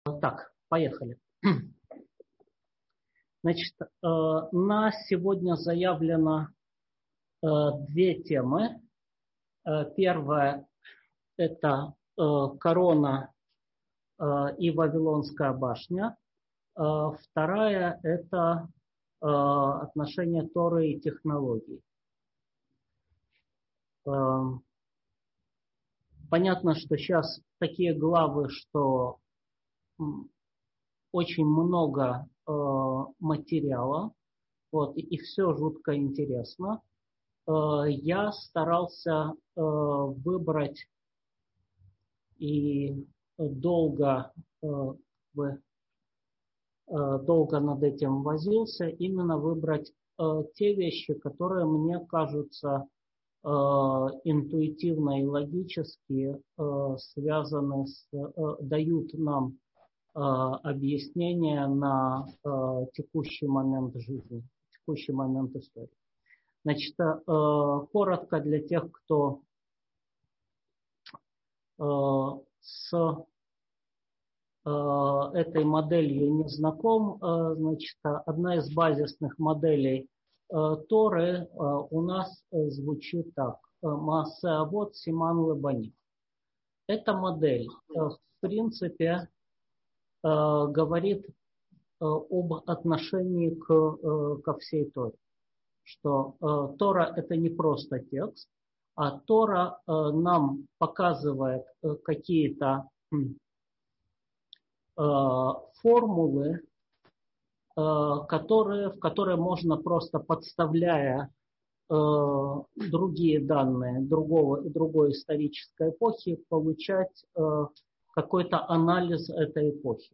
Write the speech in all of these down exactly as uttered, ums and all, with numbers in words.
Так, поехали. Значит, на сегодня заявлено две темы. Первая – это корона и Вавилонская башня. Вторая – это отношение Торы и технологий. Понятно, что сейчас такие главы, что очень много э, материала, вот, и, и все жутко интересно. Э, я старался э, выбрать и долго, э, в, э, долго над этим возился, именно выбрать э, те вещи, которые мне кажутся э, интуитивно и логически э, связаны с, э, дают нам объяснения на э, текущий момент жизни, текущий момент истории. Значит, э, коротко для тех, кто э, с э, этой моделью не знаком, э, значит, одна из базисных моделей э, Торы э, у нас звучит так: Маасе Авот Симан Лебаним. Эта модель, э, в принципе, говорит об отношении к, ко всей Торе. Что э, Тора – это не просто текст, а Тора э, нам показывает э, какие-то э, формулы, э, которые, в которые можно, просто подставляя э, другие данные другого, другой исторической эпохи, получать э, какой-то анализ этой эпохи.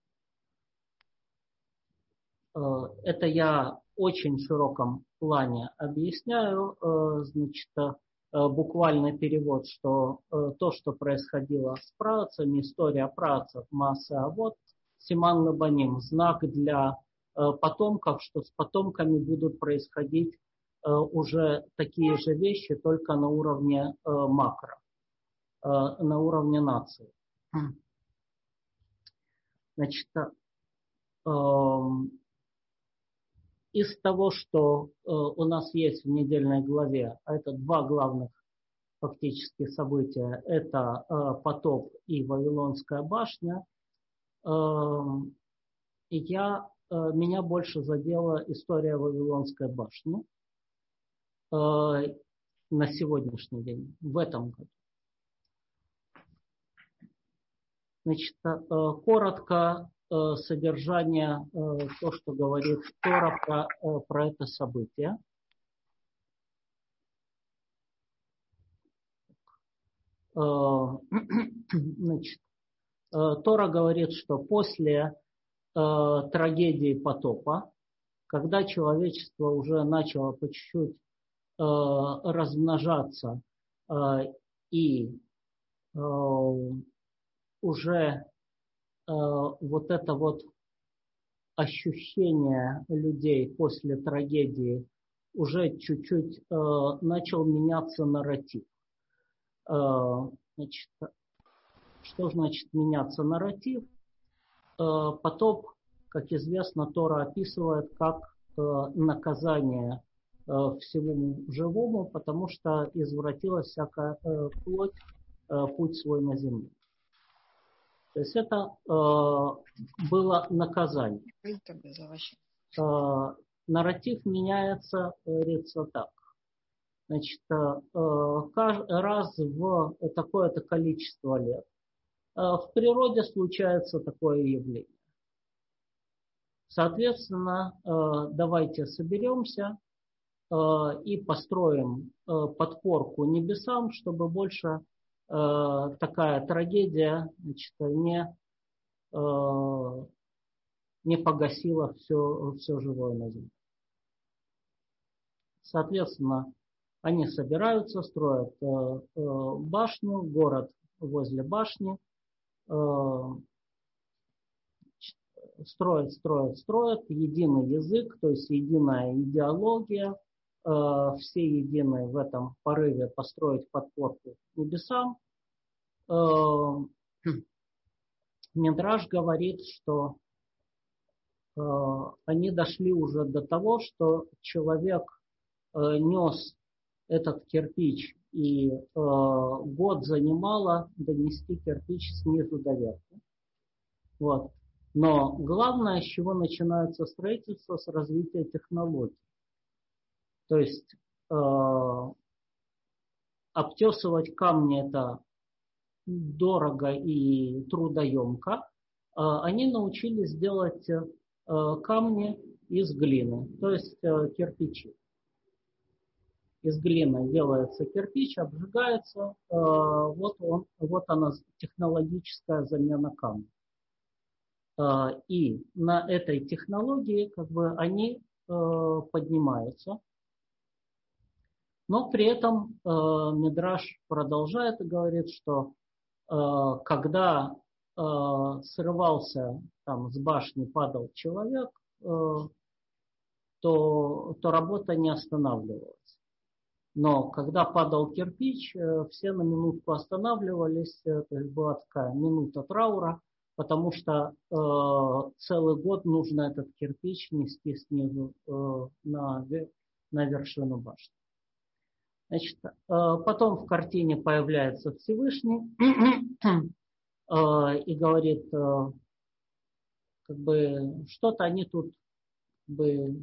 Это я в очень широком плане объясняю. Значит, буквальный перевод, что то, что происходило с праотцами, история праотцев Маасе Авот, Симан Лебаним, знак для потомков, что с потомками будут происходить уже такие же вещи, только на уровне макро, на уровне нации. Значит, из того, что э, у нас есть в недельной главе, а это два главных фактически события, это э, потоп и Вавилонская башня, э, я, э, меня больше задела история Вавилонской башни э, на сегодняшний день, в этом году. Значит, э, коротко э, содержание, э, то, что говорит Тора про, э, про это событие. Значит, Тора говорит, что после э, трагедии потопа, когда человечество уже начало по чуть-чуть э, размножаться э, и э, уже э, вот это вот ощущение людей после трагедии уже чуть-чуть э, начал меняться нарратив. Значит, что значит меняться нарратив? Потоп, как известно, Тора описывает как наказание всему живому, потому что извратилась всякая плоть, путь свой на земле. То есть это было наказание. Нарратив меняется, говорится так. Значит, раз в такое-то количество лет в природе случается такое явление. Соответственно, давайте соберемся и построим подпорку небесам, чтобы больше такая трагедия, значит, не, не погасила все, все живое на земле. Соответственно, они собираются, строят э, э, башню, город возле башни, э, строят, строят, строят, единый язык, то есть единая идеология, э, все едины в этом порыве построить подпорку небесам. Э, Мидраш говорит, что э, они дошли уже до того, что человек э, нес этот кирпич, и э, год занимало донести кирпич снизу до верху. Вот. Но главное, с чего начинается строительство, с развития технологий. То есть э, обтесывать камни это дорого и трудоемко. Э, они научились делать э, камни из глины, то есть э, кирпичи. Из глины делается кирпич, обжигается, э, вот, он, вот она технологическая замена камня. И на этой технологии как бы они э, поднимаются. Но при этом э, Мидраш продолжает и говорит, что э, когда э, срывался там, с башни, падал человек, э, то, то работа не останавливалась. Но когда падал кирпич, э, все на минутку останавливались, э, то есть была такая минута траура, потому что э, целый год нужно этот кирпич нести снизу э, на, на вершину башни. Значит, э, потом в картине появляется Всевышний э, и говорит, э, как бы что-то они тут, как бы,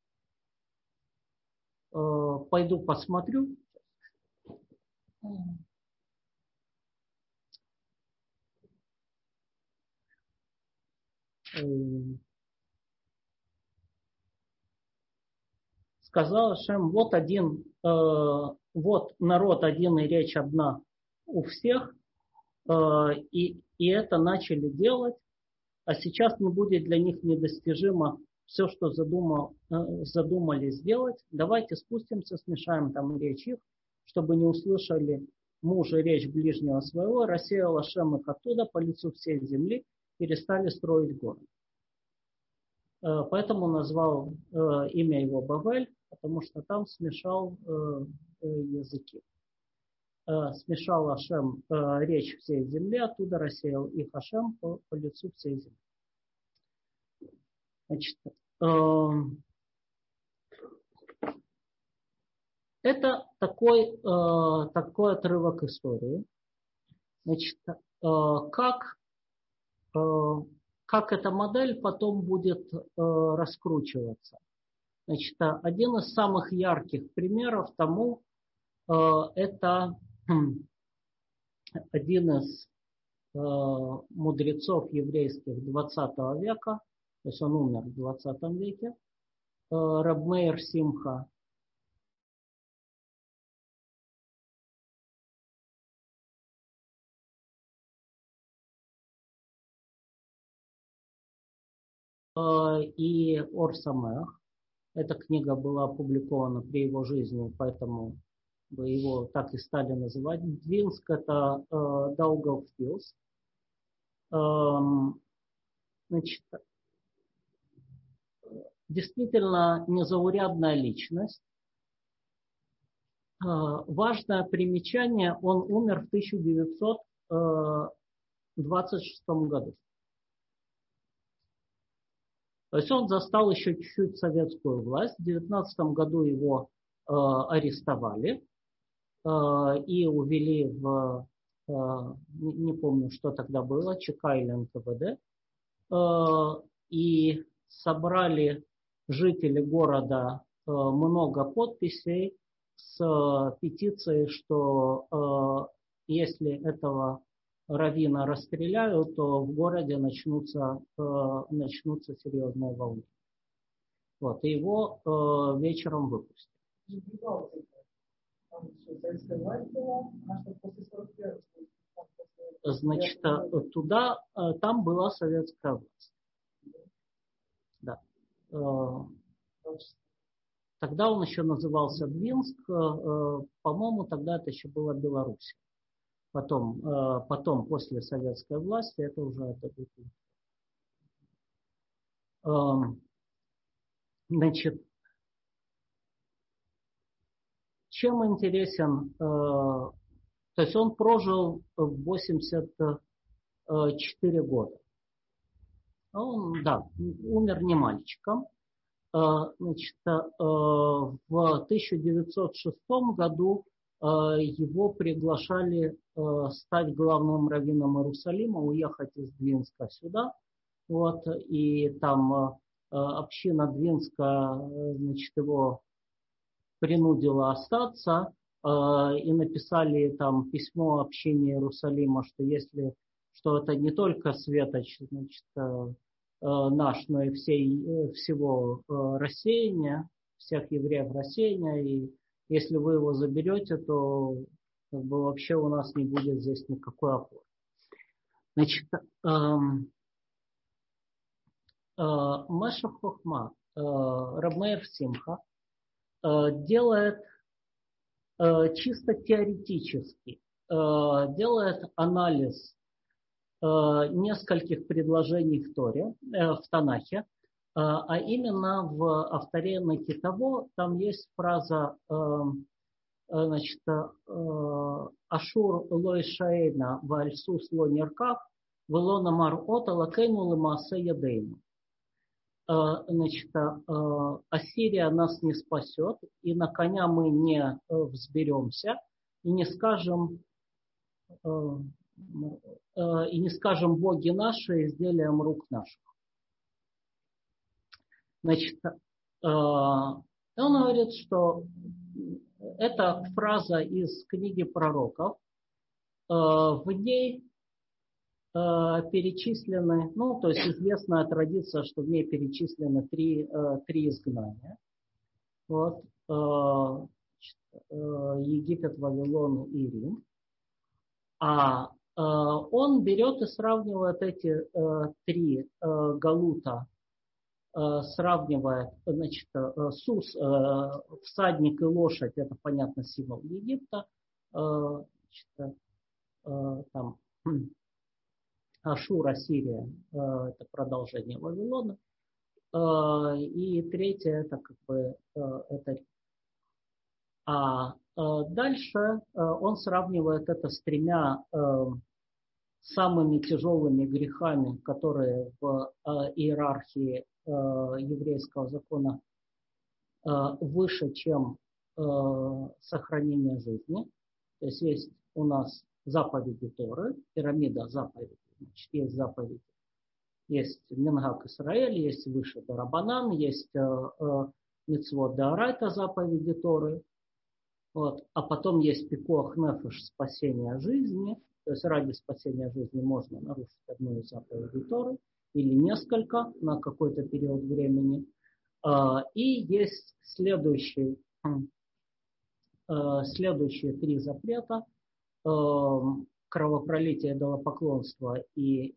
э, пойду посмотрю. Сказал Ашем, вот один, э, вот народ один и речь одна у всех, э, и, и это начали делать, а сейчас не будет для них недостижимо все, что задумал, э, задумали сделать. Давайте спустимся, смешаем там речь их, чтобы не услышали мужа речь ближнего своего, рассеял Ашем их оттуда по лицу всей земли, перестали строить город. Поэтому назвал э, имя его Бавель, потому что там смешал э, языки. Э, смешал Ашем э, речь всей земли, оттуда рассеял их Ашем по, по лицу всей земли. Значит, э, это такой, э, такой отрывок истории. Значит, э, как э, как эта модель потом будет э, раскручиваться. Значит, один из самых ярких примеров тому э, это хм, один из э, мудрецов еврейских двадцатого века, то есть он умер в двадцатом веке, э, Рав Меир Симха. И Ор Самеах. Эта книга была опубликована при его жизни, поэтому его так и стали называть. Двинск – это э, Даугавпилс. Эм, значит, действительно незаурядная личность. Э, важное примечание, он умер в тысяча девятьсот двадцать шестом году. То есть он застал еще чуть-чуть советскую власть. В девятнадцатом году его э, арестовали э, и увели в, э, не, не помню, что тогда было, ЧК или эн ка вэ дэ. Э, и собрали жители города э, много подписей с э, петицией, что э, если этого раввина расстреляют, то в городе начнутся, э, начнутся серьезные волны. Вот, и его э, вечером выпустили. Значит, туда, там была советская власть. Да. Тогда он еще назывался Двинск, по-моему, тогда это еще была Беларусь. Потом, потом, после советской власти, это уже отойдет. Значит, чем интересен, то есть он прожил восемьдесят четыре года. Он, да, умер не мальчиком. Значит, в тысяча девятьсот шестом году его приглашали стать главным раввином Иерусалима, уехать из Двинска сюда. Вот, и там община Двинска, значит, его принудила остаться, и написали там письмо общине Иерусалима, что если, что это не только светоч, значит, наш, но и всей, всего рассеяния, всех евреев рассеяния, и если вы его заберете, то как бы вообще у нас не будет здесь никакой опоры. Значит, эм, э, Мешах Хохма, э, Рав Меир Симха, э, делает э, чисто теоретически, э, делает анализ нескольких предложений в Торе, в Танахе, а именно в Авторе на Китово там есть фраза, значит, Ашур лой шаэйна вальсус ло неркав вело намар ота лакейну лемаасе ядейну. Значит, Ассирия нас не спасет, и на коня мы не взберемся, и не скажем и не скажем боги наши изделием рук наших. Значит, он говорит, что это фраза из книги пророков. В ней перечислены, ну, то есть известная традиция, что в ней перечислены три, три изгнания. Вот, Египет, Вавилон и Рим. А он берет и сравнивает эти э, три э, галута, э, сравнивает, значит, э, сус, э, всадник и лошадь, это, понятно, символ Египта, э, значит, э, там, Ашур, Ассирия, э, это продолжение Вавилона, э, и третье, это как бы, э, это а э, дальше э, он сравнивает это с тремя э, самыми тяжелыми грехами, которые в э, иерархии э, еврейского закона э, выше, чем э, сохранение жизни. То есть есть у нас заповеди Торы, пирамида заповедей, значит, есть заповеди. Есть Мингак Исраэль, есть выше Дарабанан, есть э, э, Мицвот Деорайта, заповеди Торы. Вот. А потом есть Пикуах Нефеш, спасение жизни. То есть ради спасения жизни можно нарушить одну из заповедей Торы или несколько на какой-то период времени. И есть следующие, следующие три запрета. Кровопролитие, идолопоклонство и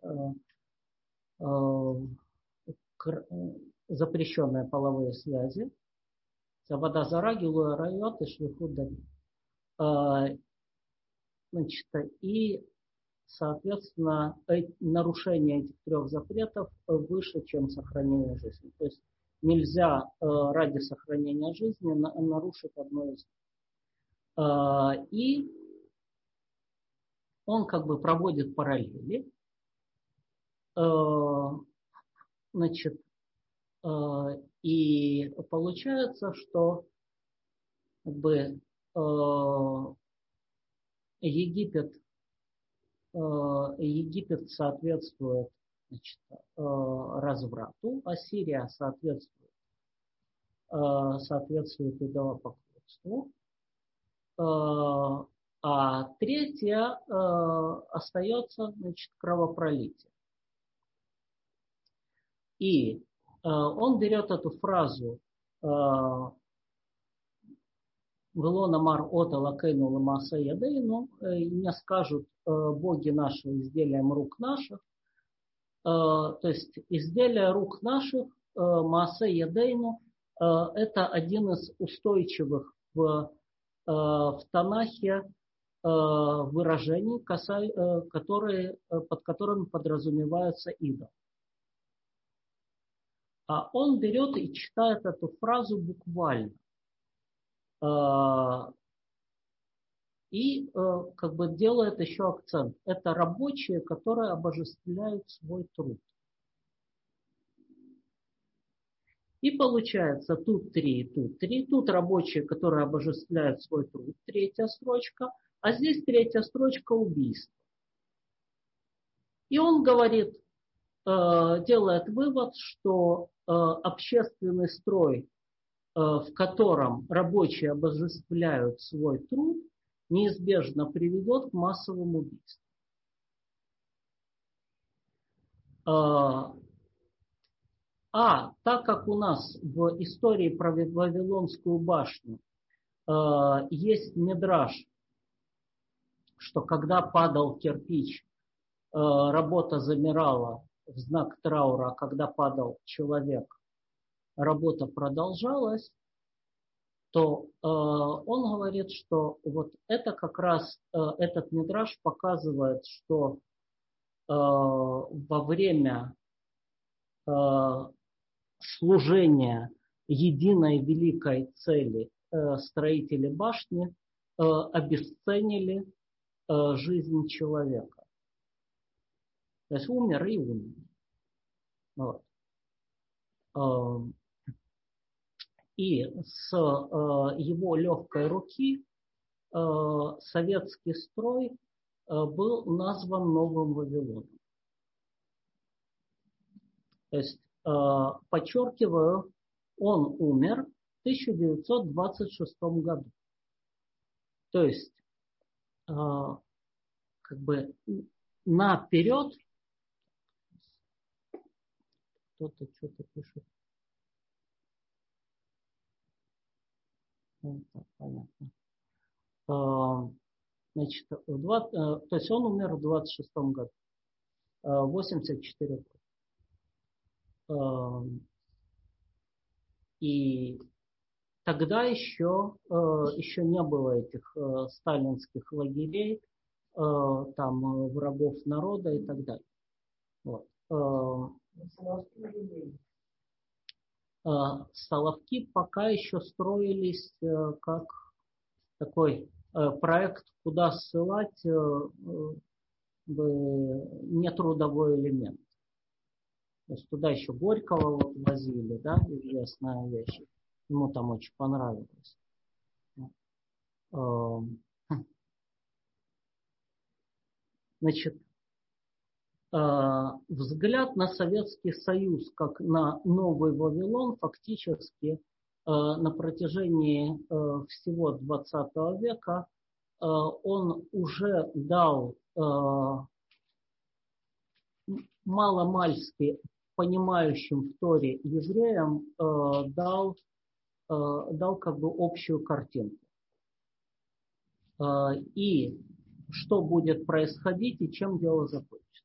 запрещенные половые связи. Завода Зара, Гилуя Райот и Шлихут Давид. Значит, и, соответственно, нарушение этих трех запретов выше, чем сохранение жизни. То есть нельзя ради сохранения жизни нарушить одно из них. И он как бы проводит параллели. Значит, и получается, что как бы Египет, Египет соответствует, значит, разврату, Ассирия соответствует, соответствует идолопоклонству, а третья остается, значит, кровопролитие. И он берет эту фразу «Велона мар ота лакейну лемаасе ядейну», не скажут боги наши изделием рук наших. То есть изделия рук наших, маасе ядейну, это один из устойчивых в, в Танахе выражений, которые, под которыми подразумевается идол. А он берет и читает эту фразу буквально. И как бы делает еще акцент. Это рабочие, которые обожествляют свой труд. И получается тут три, тут три, тут рабочие, которые обожествляют свой труд, третья строчка, а здесь третья строчка убийства. И он говорит, делает вывод, что общественный строй, в котором рабочие обожествляют свой труд, неизбежно приведет к массовым убийствам. А так как у нас в истории про Вавилонскую башню есть мидраш, что когда падал кирпич, работа замирала в знак траура, а когда падал человек, работа продолжалась, то э, он говорит, что вот это как раз, э, этот мидраш показывает, что э, во время э, служения единой великой цели э, строители башни э, обесценили э, жизнь человека. То есть умер и умер. Вот. Э, И с э, его легкой руки э, советский строй э, был назван Новым Вавилоном. То есть, э, подчеркиваю, он умер в тысяча девятьсот двадцать шестом году. То есть, э, как бы наперед, кто-то что-то пишет. Это понятно. Значит, в двадцать, то есть он умер в двадцать шестом году, восемьдесят четыре года. И тогда еще, еще не было этих сталинских лагерей, там врагов народа и так далее. Вот. Соловки пока еще строились как такой проект, куда ссылать нетрудовой элемент. То есть туда еще Горького вот возили, да, известная вещь. Ему там очень понравилось. Значит, взгляд на Советский Союз как на новый Вавилон фактически на протяжении всего двадцатого века он уже дал маломальски понимающим в Торе евреям дал, дал как бы общую картинку. И что будет происходить и чем дело закончится.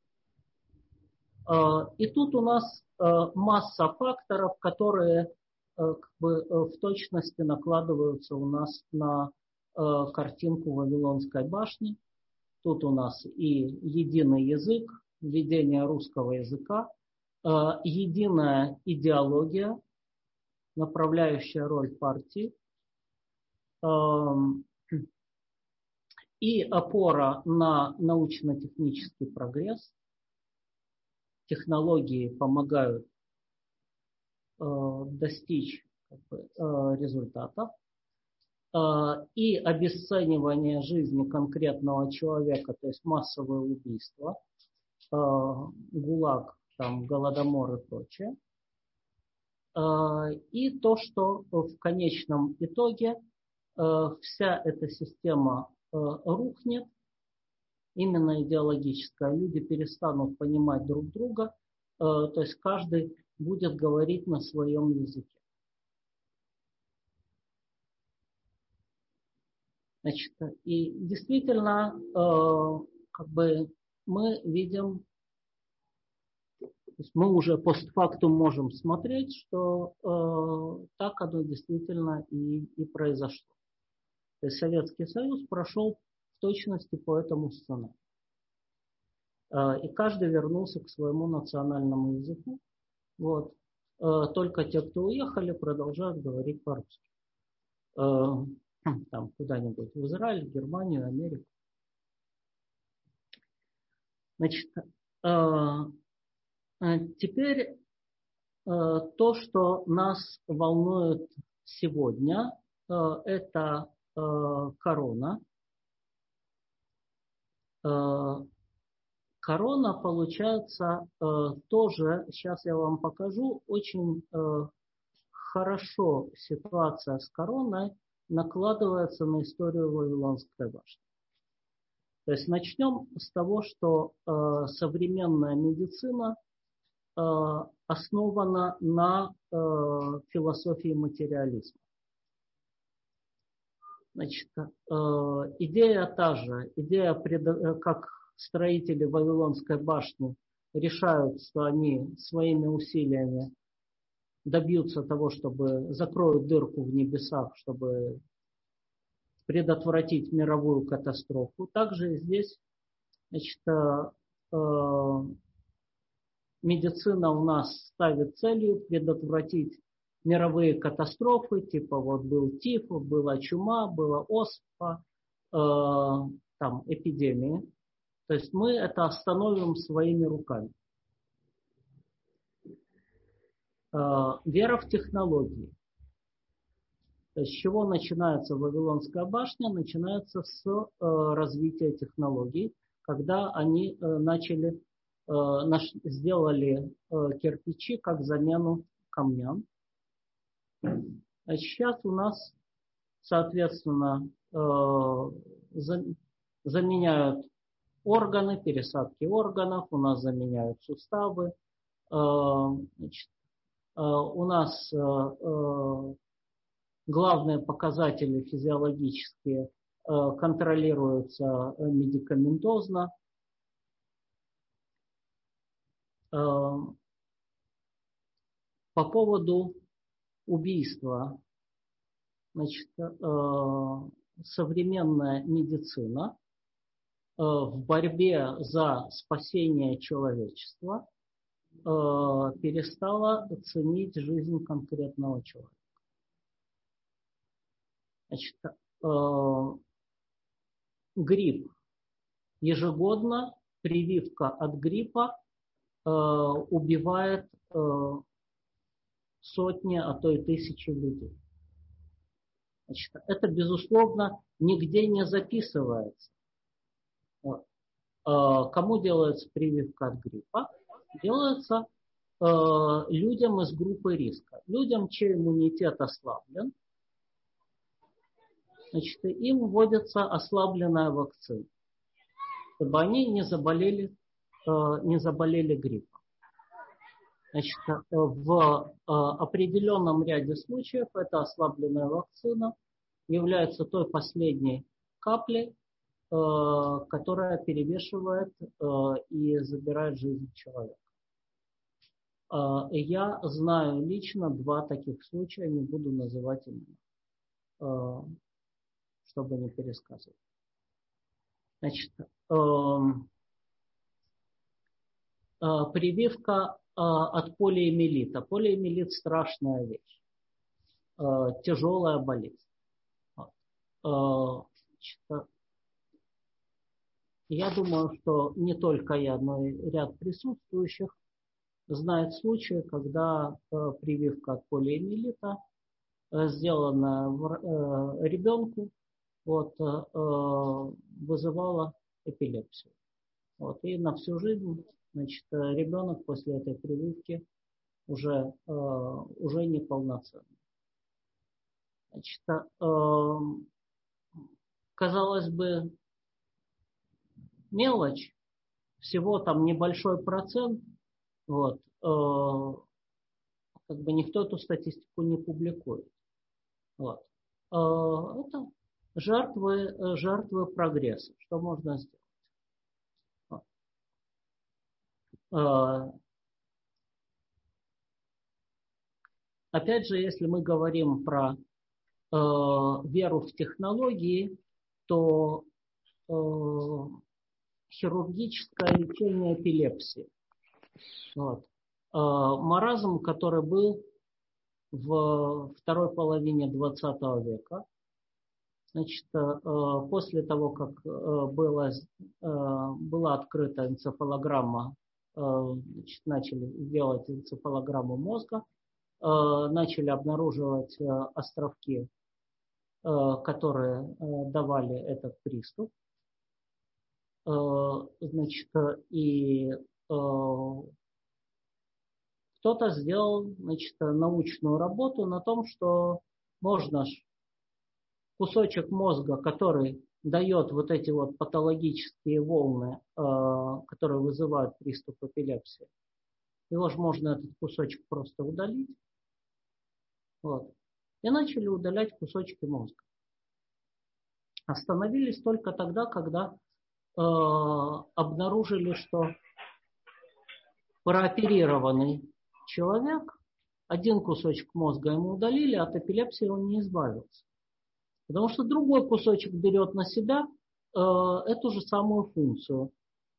И тут у нас масса факторов, которые как бы в точности накладываются у нас на картинку Вавилонской башни. Тут у нас и единый язык, введение русского языка, единая идеология, направляющая роль партии, и опора на научно-технический прогресс. Технологии помогают достичь как бы, результатов. И обесценивание жизни конкретного человека, то есть массовое убийство, ГУЛАГ, там, Голодомор и прочее. И то, что в конечном итоге вся эта система рухнет, именно идеологическая. Люди перестанут понимать друг друга, то есть каждый будет говорить на своем языке. Значит, и действительно, как бы мы видим, то есть мы уже постфактум можем смотреть, что так оно действительно и, и произошло. То есть Советский Союз прошел в точности по этому сценарию. И каждый вернулся к своему национальному языку. Вот. Только те, кто уехали, продолжают говорить по-русски. Там куда-нибудь в Израиль, Германию, Америку. Значит, теперь то, что нас волнует сегодня, это корона. Корона, получается, тоже, сейчас я вам покажу, очень хорошо ситуация с короной накладывается на историю Вавилонской башни. То есть начнем с того, что современная медицина основана на философии материализма. Значит, идея та же, идея, как строители Вавилонской башни решают, что они своими усилиями добьются того, чтобы закроют дырку в небесах, чтобы предотвратить мировую катастрофу. Также здесь, значит, медицина у нас ставит целью предотвратить мировые катастрофы, типа вот был тиф, была чума, была оспа, там эпидемии. То есть мы это остановим своими руками. Вера в технологии. То есть с чего начинается Вавилонская башня? Начинается с развития технологий, когда они начали, сделали кирпичи как замену камням. Сейчас у нас, соответственно, заменяют органы, пересадки органов, у нас заменяют суставы. Значит, у нас главные показатели физиологические контролируются медикаментозно. По поводу убийства. Значит, современная медицина в борьбе за спасение человечества перестала ценить жизнь конкретного человека. Значит, грипп. Ежегодно прививка от гриппа убивает сотни, а то и тысячи людей. Значит, это, безусловно, нигде не записывается. Кому делается прививка от гриппа? Делается людям из группы риска. Людям, чей иммунитет ослаблен, значит, им вводится ослабленная вакцина, чтобы они не заболели, не заболели гриппом. Значит, в определенном ряде случаев эта ослабленная вакцина является той последней каплей, которая перевешивает и забирает жизнь человека. Я знаю лично два таких случая, не буду называть имена, чтобы не пересказывать. Значит, прививка от полиомиелита. Полиомиелит – страшная вещь, тяжелая болезнь. Значит, я думаю, что не только я, но и ряд присутствующих знает случаи, когда прививка от полиомиелита сделана ребенку, вот, вызывала эпилепсию. Вот, и на всю жизнь, значит, ребенок после этой прививки уже, уже неполноценный. Значит, казалось бы, мелочь, всего там небольшой процент, вот, как бы никто эту статистику не публикует. Вот. Это жертвы, жертвы прогресса. Что можно сделать? Вот. Опять же, если мы говорим про веру в технологии, то хирургическое лечение эпилепсии. Вот. Маразм, который был в второй половине двадцатого века, значит, после того, как было, была открыта энцефалограмма значит, начали делать энцефалограмму мозга, начали обнаруживать островки, которые давали этот приступ. Значит, и кто-то сделал, значит, научную работу на том, что можно кусочек мозга, который дает вот эти вот патологические волны, которые вызывают приступ эпилепсии, его же можно этот кусочек просто удалить. Вот. И начали удалять кусочки мозга. Остановились только тогда, когда э, обнаружили, что прооперированный человек, один кусочек мозга ему удалили, от эпилепсии он не избавился. Потому что другой кусочек берет на себя э, эту же самую функцию.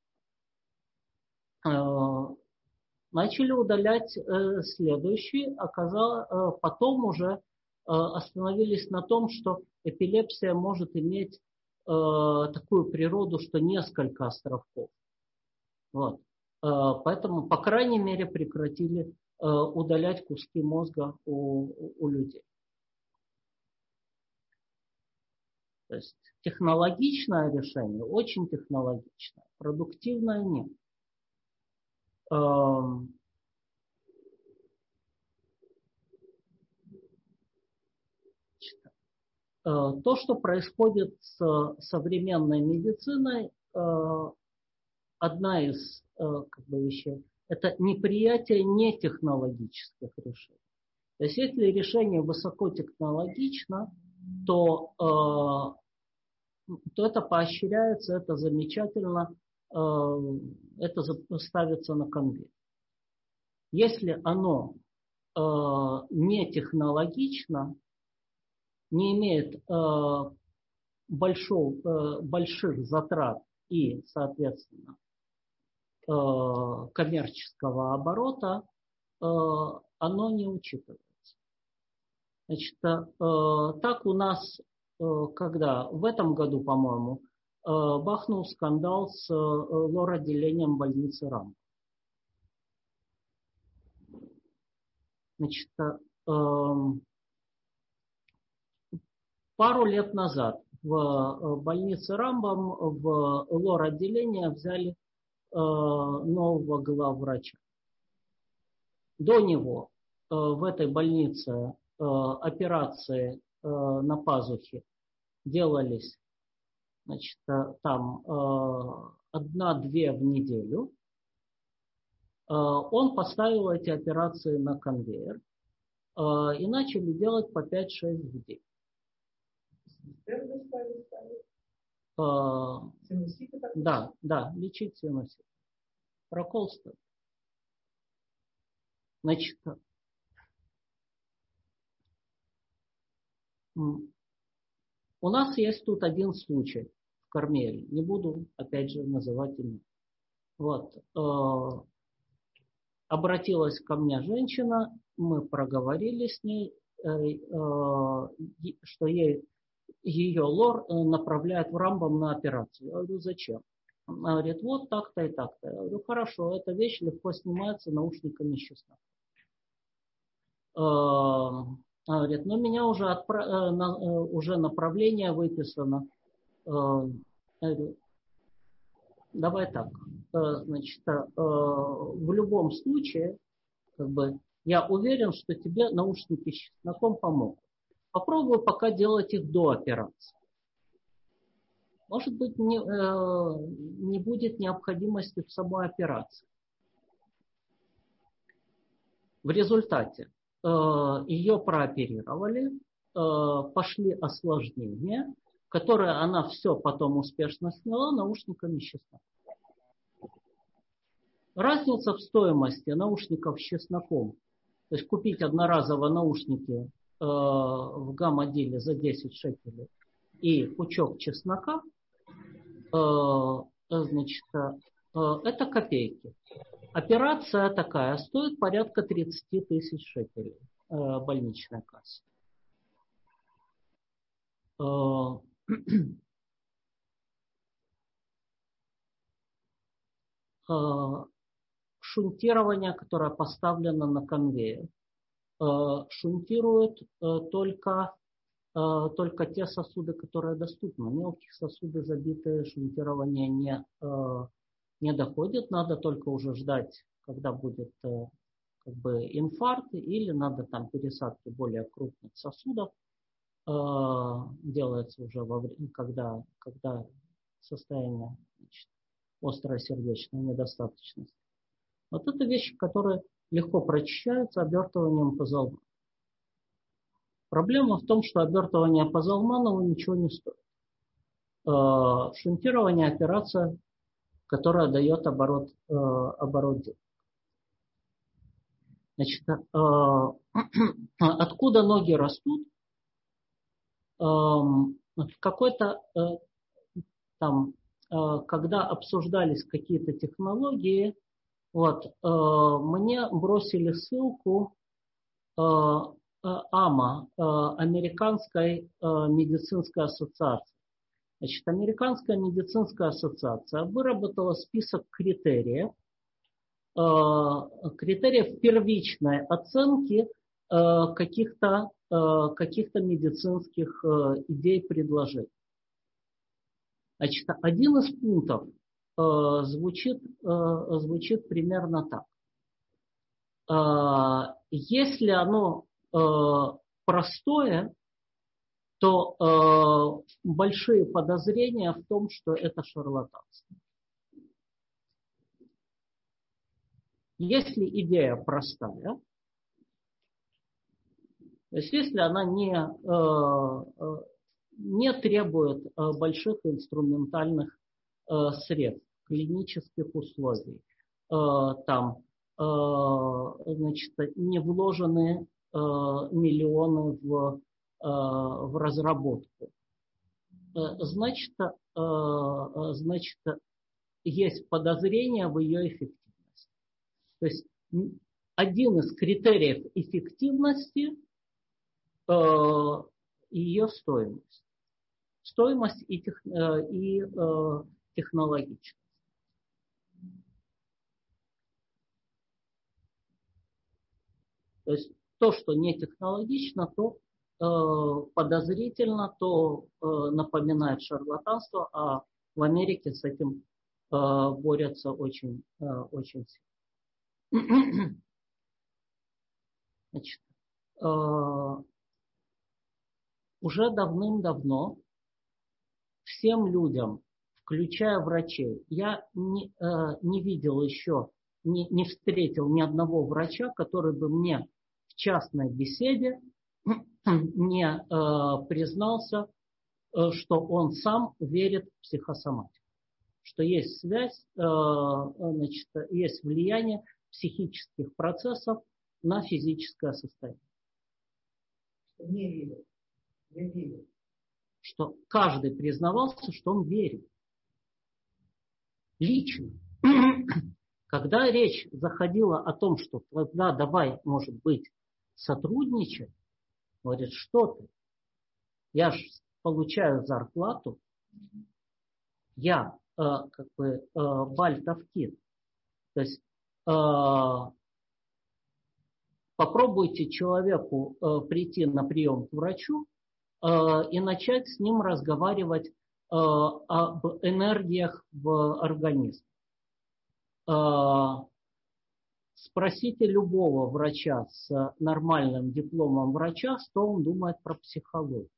Э, начали удалять э, следующий, оказалось, э, потом уже э, остановились на том, что эпилепсия может иметь э, такую природу, что несколько островков. Вот. Э, поэтому, по крайней мере, прекратили э, удалять куски мозга у, у людей. То есть технологичное решение, очень технологичное, продуктивное нет. То, что происходит с современной медициной, одна из как бы, вещей, это неприятие нетехнологических решений. То есть если решение высокотехнологично, то, то это поощряется, это замечательно, это ставится на конвейер. Если оно не технологично, не имеет большого, больших затрат и, соответственно, коммерческого оборота, оно не учитывается. Значит, так у нас, когда в этом году, по-моему, бахнул скандал с лор-отделением больницы Рамбов. Значит, пару лет назад в больнице Рамбам в лор-отделение взяли нового главврача. До него в этой больнице операции на пазухе делались, значит, там одна-две в неделю. Он поставил эти операции на конвейер и начали делать по пять-шесть в день. Да, да, лечить синусит. Прокол стоит. Значит, у нас есть тут один случай в Кармеле. Не буду, опять же, называть имя. Вот. Обратилась ко мне женщина, мы проговорили с ней, что ей, ее лор направляет в Рамбам на операцию. Я говорю, зачем? Она говорит, вот так-то и так-то. Я говорю, хорошо, эта вещь легко снимается наушниками с чесноком. Она говорит, ну, у меня уже, отпра... уже направление выписано. Я говорю, давай так. Значит, в любом случае, как бы, я уверен, что тебе наушники с чесноком помогут. Попробуй пока делать их до операции. Может быть, не, не будет необходимости в самой операции. В результате ее прооперировали, пошли осложнения, которые она все потом успешно сняла наушниками с чесноком. Разница в стоимости наушников с чесноком, то есть купить одноразово наушники в гамма-диле за десять шекелей и пучок чеснока, значит, это копейки. Операция такая стоит порядка тридцать тысяч шекелей, больничная касса. шунтирование, которое поставлено на конвейер. Шунтируют только, только те сосуды, которые доступны. Мелкие сосуды, забитые, шунтирование не, не доходит. Надо только уже ждать, когда будет как бы инфаркт, или надо там пересадки более крупных сосудов. Делается уже во время, когда, когда состояние, значит, острой сердечной недостаточности. Вот это вещи, которые легко прочищаются обертыванием по Залманову. Проблема в том, что обертывание по Залманову ничего не стоит. Шунтирование – операция, которая дает оборот, оборот денег. Значит, откуда ноги растут? В какой-то там, когда обсуждались какие-то технологии, вот, мне бросили ссылку АМА, Американской медицинской ассоциации. Значит, Американская медицинская ассоциация выработала список критериев, критериев первичной оценки каких-то каких-то медицинских идей, предложений. Значит, один из пунктов звучит, звучит примерно так. Если оно простое, то большие подозрения в том, что это шарлатанство. Если идея простая, то есть если она не, не требует больших инструментальных средств, клинических условий, там, значит, не вложены миллионы в, в разработку, значит, значит, есть подозрение в ее эффективности. То есть один из критериев эффективности – ее стоимость. Стоимость и, тех, и э, технологичность. То есть то, что не технологично, то э, подозрительно, то э, напоминает шарлатанство, а в Америке с этим э, борются очень, э, очень сильно. Значит, э, уже давным-давно всем людям, включая врачей, я не, э, не видел еще, не, не встретил ни одного врача, который бы мне в частной беседе не э, признался, э, что он сам верит в психосоматику, что есть связь, э, значит, есть влияние психических процессов на физическое состояние. Не верю. Я верю. Что каждый признавался, что он верит. Лично. Когда речь заходила о том, что тогда давай, может быть, сотрудничать, говорит, что ты? Я же получаю зарплату, я э, как бы э, бальтовкин. То есть э, попробуйте человеку э, прийти на прием к врачу и начать с ним разговаривать об энергиях в организме. Спросите любого врача с нормальным дипломом врача, что он думает про психологию.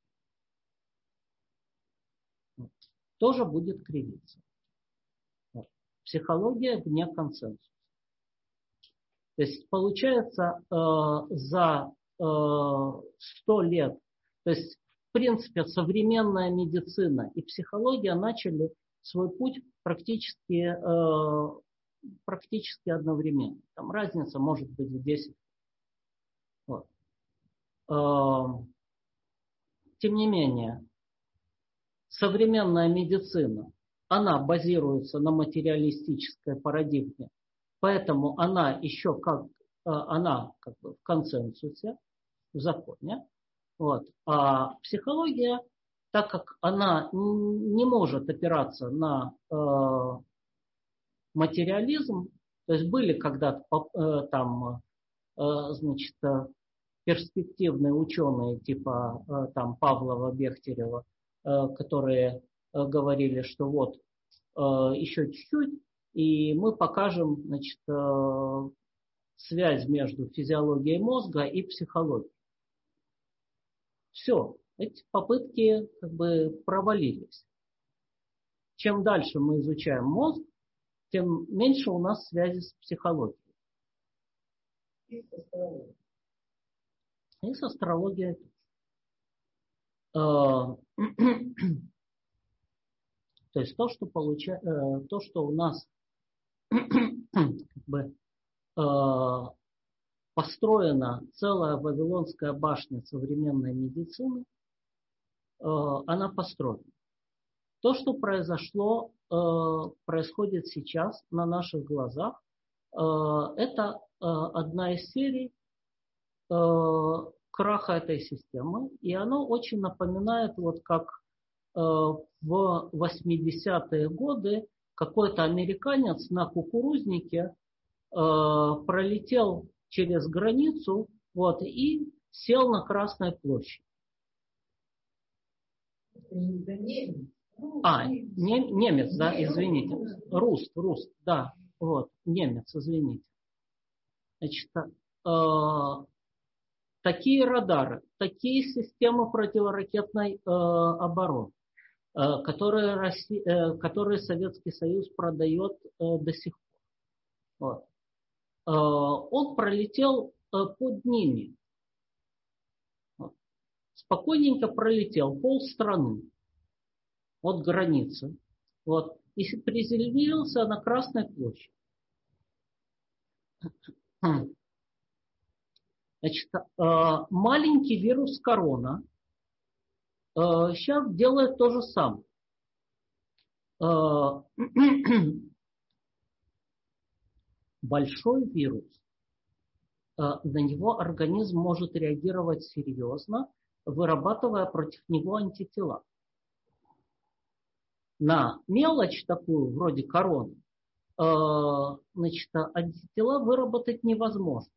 Тоже будет кривиться. Психология вне консенсуса. То есть получается за сто лет, то есть в принципе, современная медицина и психология начали свой путь практически, э, практически одновременно. Там разница может быть в десять. Вот. Э, тем не менее, современная медицина, она базируется на материалистической парадигме, поэтому она еще как, э, она как бы в консенсусе, в законе. Вот. А психология, так как она не может опираться на э, материализм, То есть были когда-то там, значит, перспективные ученые типа там Павлова, Бехтерева, которые говорили, что вот еще чуть-чуть, и мы покажем, значит, связь между физиологией мозга и психологией. Все, эти попытки как бы провалились. Чем дальше мы изучаем мозг, тем меньше у нас связи с психологией. И с астрологией. И с астрологией. То есть то, что получа... то, что у нас как бы построена целая Вавилонская башня современной медицины, она построена. То, что произошло, происходит сейчас на наших глазах, это одна из серий краха этой системы, и оно очень напоминает, вот как в восьмидесятые годы какой-то американец на кукурузнике пролетел через границу, вот, и сел на Красной площади. А, не, немец, да, извините. Руст, Руст, да, вот, немец, извините. Значит, э, такие радары, такие системы противоракетной э, обороны, э, которые, Россия, э, которые Советский Союз продает э, до сих пор. Вот. Э, он пролетел э, под ними. Вот. Спокойненько пролетел полстраны от границы. Вот. И приземлился на Красной площади. Значит, маленький вирус корона сейчас делает то же самое. Большой вирус, на него организм может реагировать серьезно, вырабатывая против него антитела. На мелочь такую, вроде короны, значит, антитела выработать невозможно.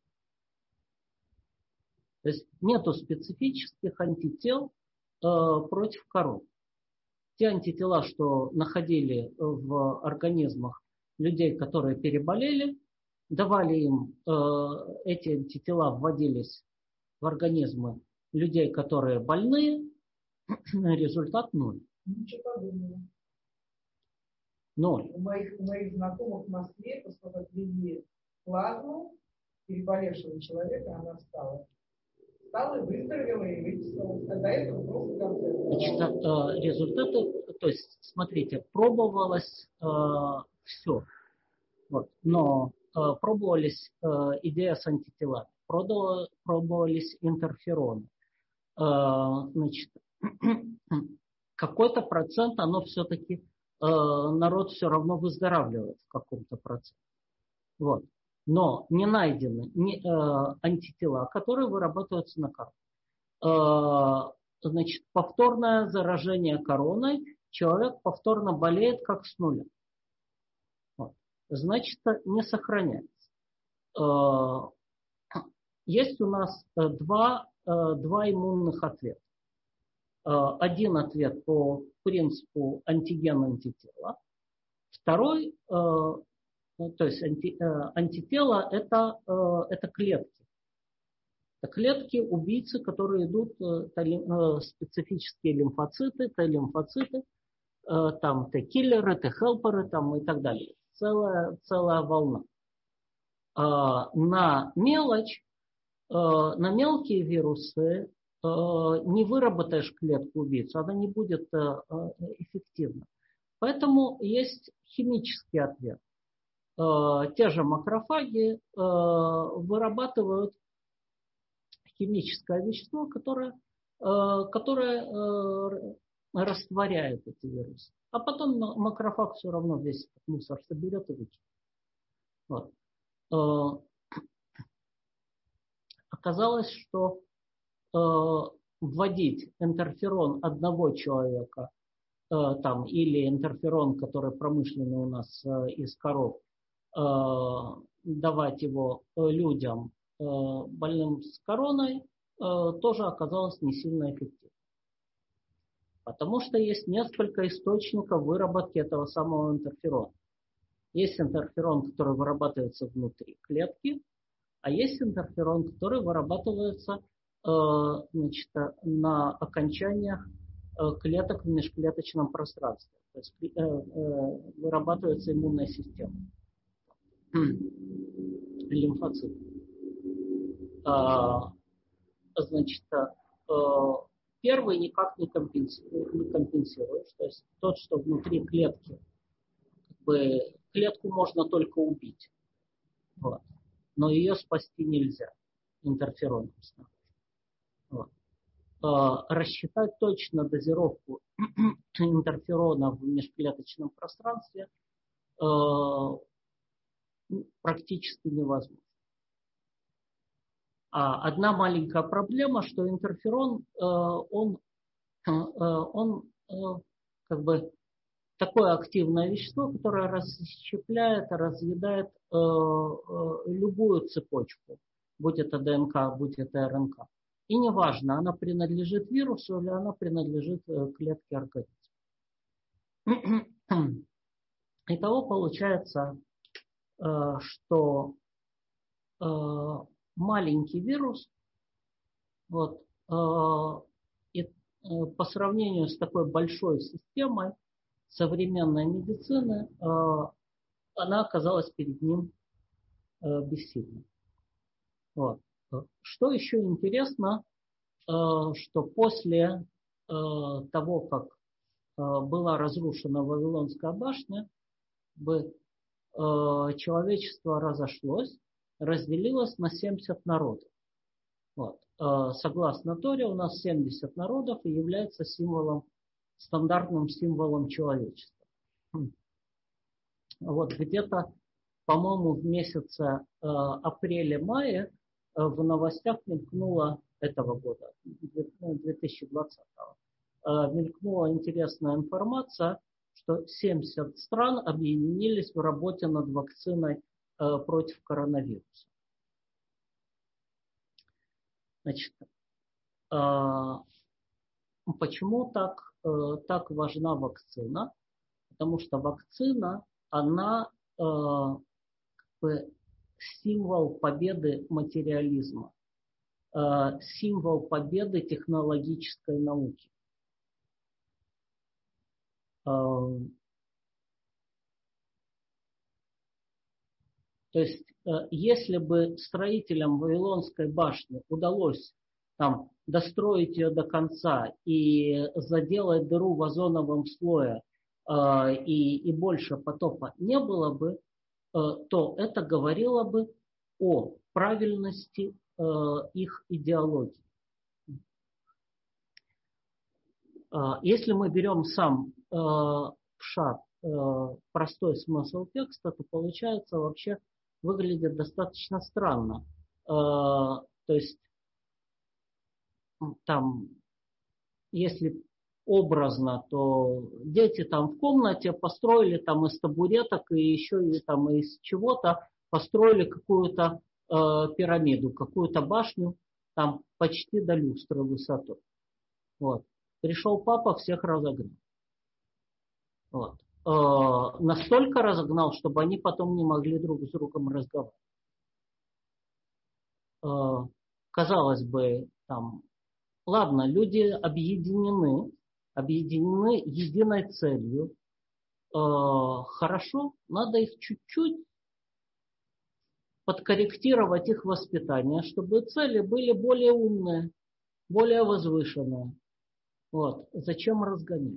То есть нету специфических антител э, против короны. Те антитела, что находили в организмах людей, которые переболели, давали им, э, эти антитела вводились в организмы людей, которые больные, результат ноль. Ничего подобного. Ноль. У моих, у моих знакомых в Москве, поскольку отвели плазму переболевшего человека, она встала. Встала и выздоровела, и выписалась. А до этого просто концерт. Значит, результаты, то есть, смотрите, пробовалось э, все. Вот, но э, пробовались э, идея с антителами, пробовались интерфероны. Э, значит, какой-то процент, оно все-таки, э, народ все равно выздоравливает в каком-то проценте. Вот. Но не найдены не, э, антитела, которые вырабатываются на корону. Э, значит, повторное заражение короной, человек повторно болеет как с нуля. Вот. Значит, не сохраняется. Э, есть у нас два, э, два иммунных ответа. Э, один ответ по принципу антиген-антитела. Второй э, то есть анти, э, антитела это, э, это клетки. Это клетки, убийцы, которые идут, э, э, специфические лимфоциты, Т-лимфоциты, э, там Т-киллеры, Т-хелперы там, и так далее. Целая, целая волна. Э, на мелочь, э, на мелкие вирусы э, не выработаешь клетку-убийцу, она не будет э, эффективна. Поэтому есть химический ответ. Те же макрофаги вырабатывают химическое вещество, которое, которое растворяет эти вирусы. А потом макрофаг все равно весь этот мусор соберет и выкинет. Вот. Оказалось, что вводить интерферон одного человека там, или интерферон, который промышленный у нас из коров, давать его людям больным с короной, тоже оказалось не сильно эффективно. Потому что есть несколько источников выработки этого самого интерферона. Есть интерферон, который вырабатывается внутри клетки, а есть интерферон, который вырабатывается значит, на окончаниях клеток в межклеточном пространстве. То есть вырабатывается иммунная система. Лимфоцит. Значит, первый никак не компенсирует. То есть тот, что внутри клетки, как бы, клетку можно только убить. Вот. Но ее спасти нельзя интерфероном. Вот. Рассчитать точно дозировку интерферона в межклеточном пространстве практически невозможно. Одна маленькая проблема, что интерферон, он, он как бы такое активное вещество, которое расщепляет, разъедает любую цепочку, будь это ДНК, будь это РНК. И неважно, она принадлежит вирусу или она принадлежит клетке организма. Итого получается, что маленький вирус, вот, и по сравнению с такой большой системой современной медицины, она оказалась перед ним бессильной. Вот. Что еще интересно, что после того, как была разрушена Вавилонская башня, человечество разошлось, разделилось на семьдесят народов. Вот. Согласно Торе, у нас семьдесят народов и является символом, стандартным символом человечества. Вот где-то, по-моему, в месяце апреле-мае в новостях мелькнула этого года, две тысячи двадцатого, мелькнула интересная информация, что семьдесят стран объединились в работе над вакциной против коронавируса. Значит, почему так, так важна вакцина? Потому что вакцина, она как бы символ победы материализма, символ победы технологической науки. То есть, если бы строителям Вавилонской башни удалось там достроить ее до конца и заделать дыру в озоновом слое, и, и больше потопа не было бы, то это говорило бы о правильности их идеологии. Если мы берем сам пшат, простой смысл текста, то получается вообще выглядит достаточно странно. То есть там, если образно, то дети там в комнате построили там из табуреток и еще и там из чего-то построили какую-то э, пирамиду, какую-то башню там почти до люстры высотой. Вот. Пришел папа, всех разогнал. Вот. Э, настолько разогнал, чтобы они потом не могли друг с другом разговаривать. Э, казалось бы, там, ладно, люди объединены, объединены единой целью. Э, хорошо, надо их чуть-чуть подкорректировать, их воспитание, чтобы цели были более умные, более возвышенные. Вот. Зачем разгонять?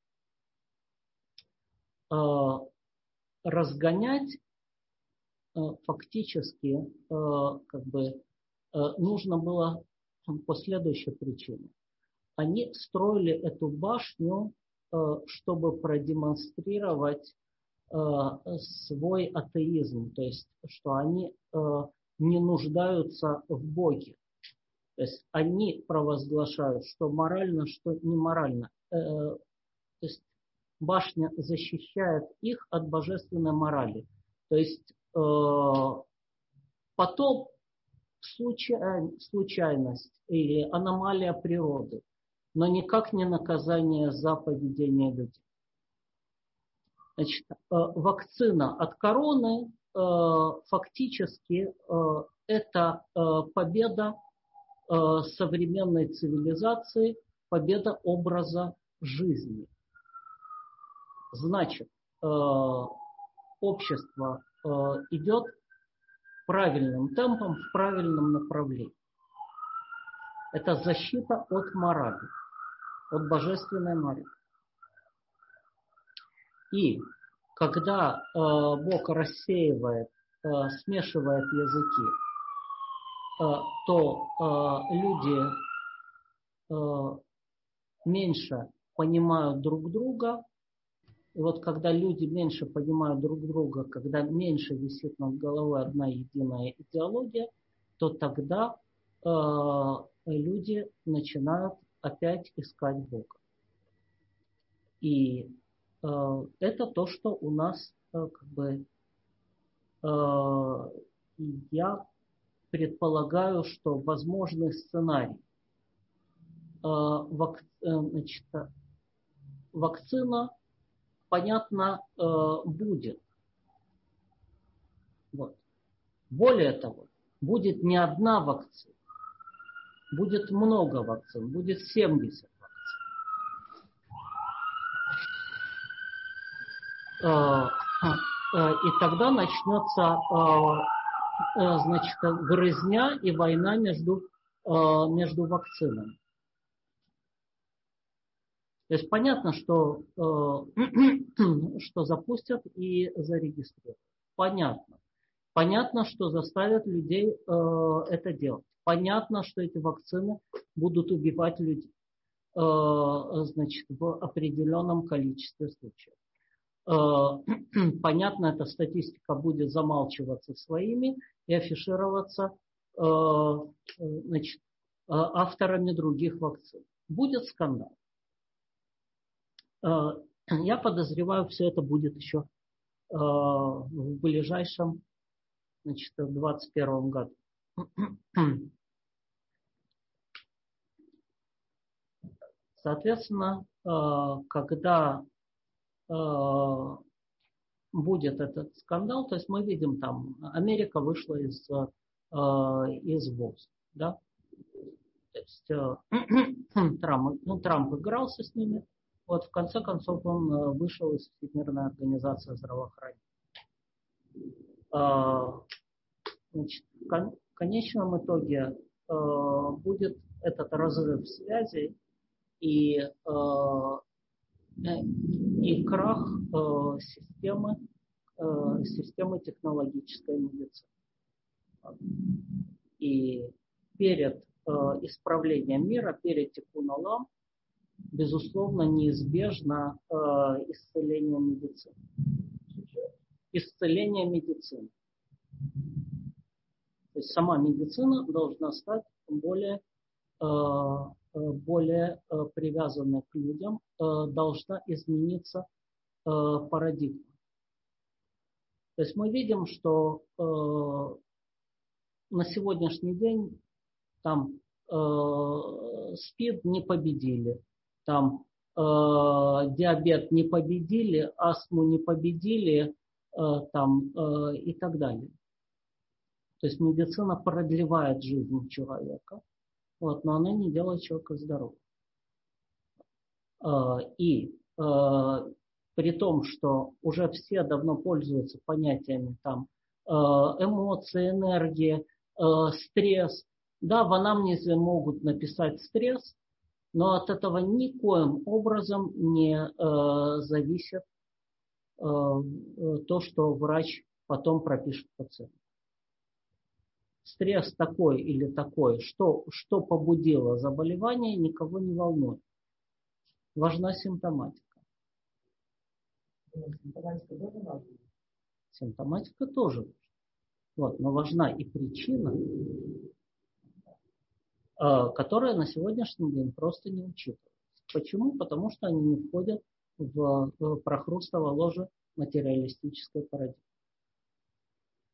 Э, разгонять э, фактически э, как бы э, нужно было по следующей причине. Они строили эту башню, чтобы продемонстрировать свой атеизм, то есть, что они не нуждаются в Боге. То есть, они провозглашают, что морально, что неморально. То есть, башня защищает их от божественной морали. То есть, потом случайность или аномалия природы, но никак не наказание за поведение людей. Значит, вакцина от короны фактически это победа современной цивилизации, победа образа жизни. Значит, общество идет правильным темпом, в правильном направлении. Это защита от морали, от божественной морали. И когда э, Бог рассеивает, э, смешивает языки, э, то э, люди э, меньше понимают друг друга. И вот когда люди меньше понимают друг друга, когда меньше висит над головой одна единая идеология, то тогда э, люди начинают опять искать Бога. И э, это то, что у нас э, как бы э, я предполагаю, что возможный сценарий. Э, вак, э, значит, вакцина, понятно, э, будет. Вот. Более того, будет не одна вакцина, будет много вакцин, будет семьдесят вакцин. И тогда начнется, значит, грызня и война между, между вакцинами. То есть понятно, что, что запустят и зарегистрируют. Понятно. Понятно, что заставят людей это делать. Понятно, что эти вакцины будут убивать людей, значит, в определенном количестве случаев. Понятно, эта статистика будет замалчиваться своими и афишироваться, значит, авторами других вакцин. Будет скандал. Я подозреваю, все это будет еще в ближайшем, значит, двадцать первом году. Соответственно, когда будет этот скандал, то есть мы видим там, Америка вышла из, из ВОЗ, да? То есть Трамп, ну, Трамп игрался с ними, вот в конце концов он вышел из Всемирной организации здравоохранения. Значит, в конечном итоге будет этот разрыв связей и и крах э, системы, э, системы технологической медицины. И перед э, исправлением мира, перед Тиккун Олам, безусловно, неизбежно э, исцеление медицины. Исцеление медицины. То есть сама медицина должна стать более более привязанной к людям, должна измениться парадигма. То есть мы видим, что на сегодняшний день там СПИД не победили, там диабет не победили, астму не победили, там и так далее. То есть медицина продлевает жизнь человека. Вот, но она не делает человека здоровым. И при том, что уже все давно пользуются понятиями там, эмоции, энергия, стресс. Да, в анамнезе могут написать стресс, но от этого никоим образом не зависит то, что врач потом пропишет пациенту. Стресс такой или такой, что, что побудило заболевание, никого не волнует. Важна симптоматика. Симптоматика тоже важна. Симптоматика тоже важна. Вот, но важна и причина, которая на сегодняшний день просто не учитывается. Почему? Потому что они не входят в прохрустово ложе материалистической парадигмы.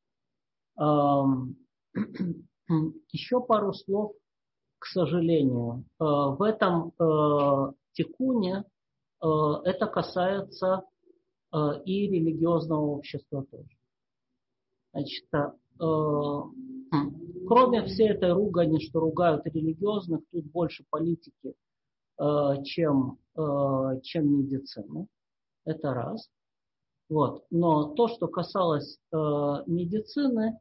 Еще пару слов, к сожалению. В этом тикуне это касается и религиозного общества тоже. Значит, кроме всей этой ругани, что ругают религиозных, тут больше политики, чем, чем медицины. Это раз. Вот. Но то, что касалось медицины,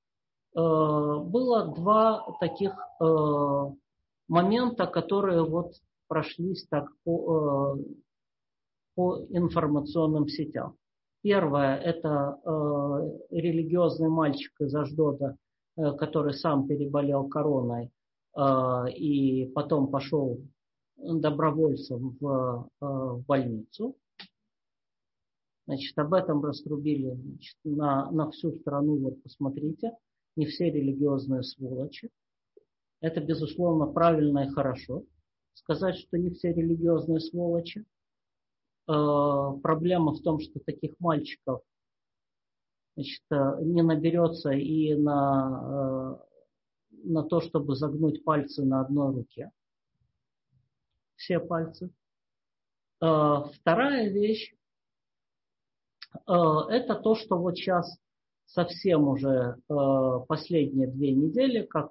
было два таких момента, которые вот прошлись так по, по информационным сетям. Первое – это религиозный мальчик из Аждода, который сам переболел короной и потом пошел добровольцем в, в больницу. Значит, об этом раструбили, значит, на, на всю страну. Вот посмотрите, не все религиозные сволочи. Это, безусловно, правильно и хорошо. Сказать, что не все религиозные сволочи. Проблема в том, что таких мальчиков, значит, не наберется и на, на то, чтобы загнуть пальцы на одной руке. Все пальцы. Вторая вещь – это то, что вот сейчас совсем уже последние две недели, как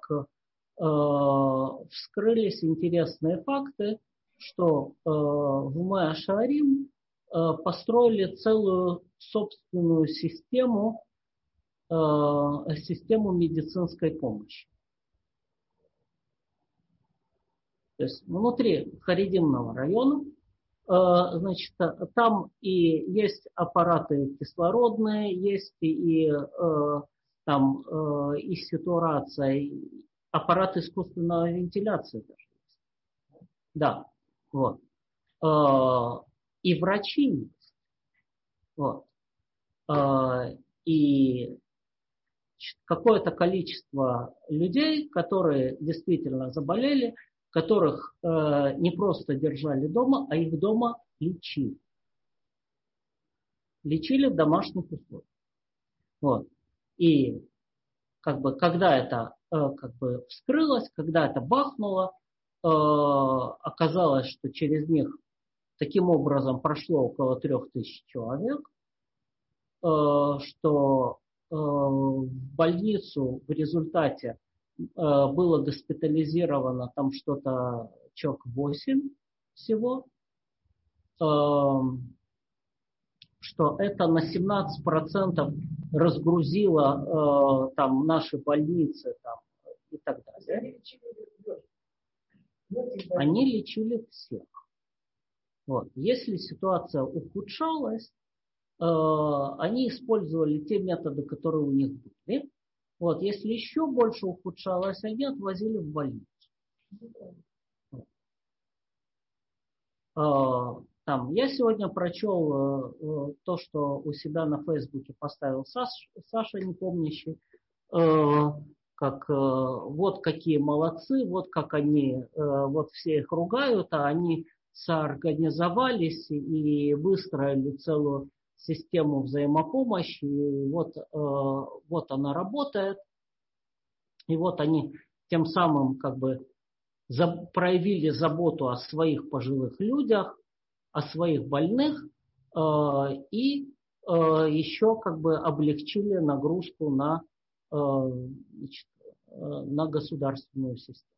вскрылись интересные факты, что в Меа-Шаарим построили целую собственную систему, систему медицинской помощи. То есть внутри Харидимного района, значит, там и есть аппараты кислородные, есть и там и ситуация, аппарат искусственной вентиляции даже есть. Да, вот. И врачи есть. Вот. И какое-то количество людей, которые действительно заболели, которых не просто держали дома, а их дома лечили. Лечили в домашних условиях. Вот. И как бы, когда это как бы вскрылось, когда это бахнуло, оказалось, что через них таким образом прошло около трех тысяч человек, что в больницу в результате было госпитализировано там что-то человек восемь всего, что это на семнадцать процентов разгрузило там наши больницы там, и так далее. Они лечили всех. Вот. Если ситуация ухудшалась, они использовали те методы, которые у них были. Вот. Если еще больше ухудшалось, они отвозили в больницу. Там, я сегодня прочел то, что у себя на Фейсбуке поставил Саша, Саша непомнящий, как вот какие молодцы, вот как они, вот все их ругают, а они соорганизовались и выстроили целую систему взаимопомощи, и вот, вот она работает, и вот они тем самым как бы проявили заботу о своих пожилых людях, о своих больных и еще как бы облегчили нагрузку на, значит, на государственную систему.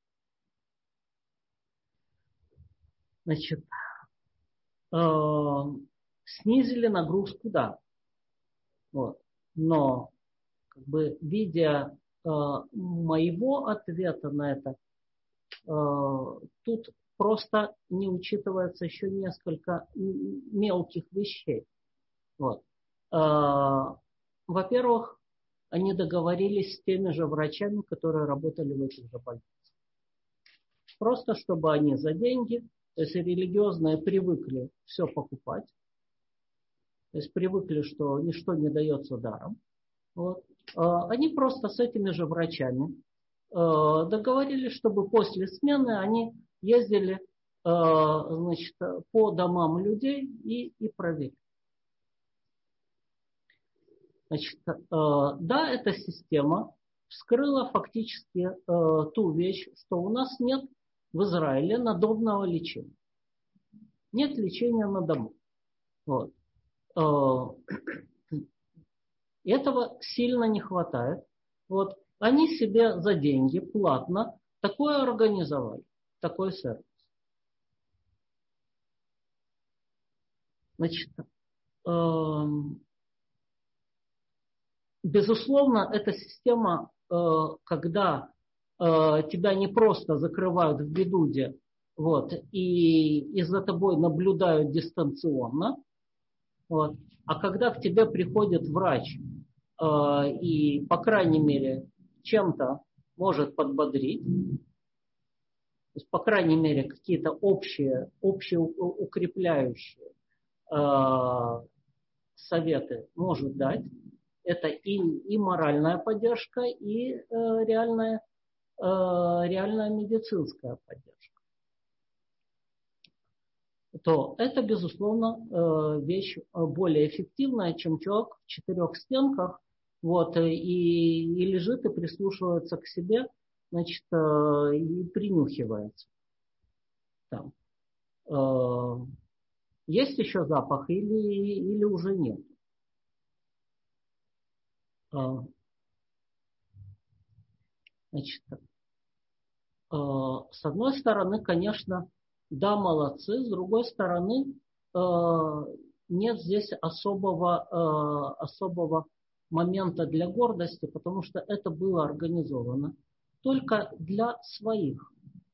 Значит, снизили нагрузку, да. Вот. Но как бы, видя моего ответа на это, тут просто не учитывается еще несколько мелких вещей. Вот. Во-первых, они договорились с теми же врачами, которые работали в этих же больницах. Просто чтобы они за деньги, то есть религиозные привыкли все покупать, то есть привыкли, что ничто не дается даром. Вот. Они просто с этими же врачами договорились, чтобы после смены они ездили, значит, по домам людей и, и проверили. Значит, да, эта система вскрыла фактически ту вещь, что у нас нет в Израиле надомного лечения. Нет лечения на дому. Вот. Этого сильно не хватает. Вот. Они себе за деньги платно такое организовали, такой сервис. Значит, э, безусловно, эта система, э, когда э, тебя не просто закрывают в бедуде, вот, и, и за тобой наблюдают дистанционно, вот, а когда к тебе приходит врач э, и, по крайней мере, чем-то может подбодрить, то есть, по крайней мере, какие-то общие, общие укрепляющие э, советы может дать, это и, и моральная поддержка, и э, реальная, э, реальная медицинская поддержка. То это, безусловно, вещь более эффективная, чем человек в четырех стенках, вот, и, и лежит и прислушивается к себе, значит, и принюхивается. Там. Есть еще запах или, или уже нет? Значит, с одной стороны, конечно, да, молодцы. С другой стороны, нет здесь особого, особого момента для гордости, потому что это было организовано только для своих.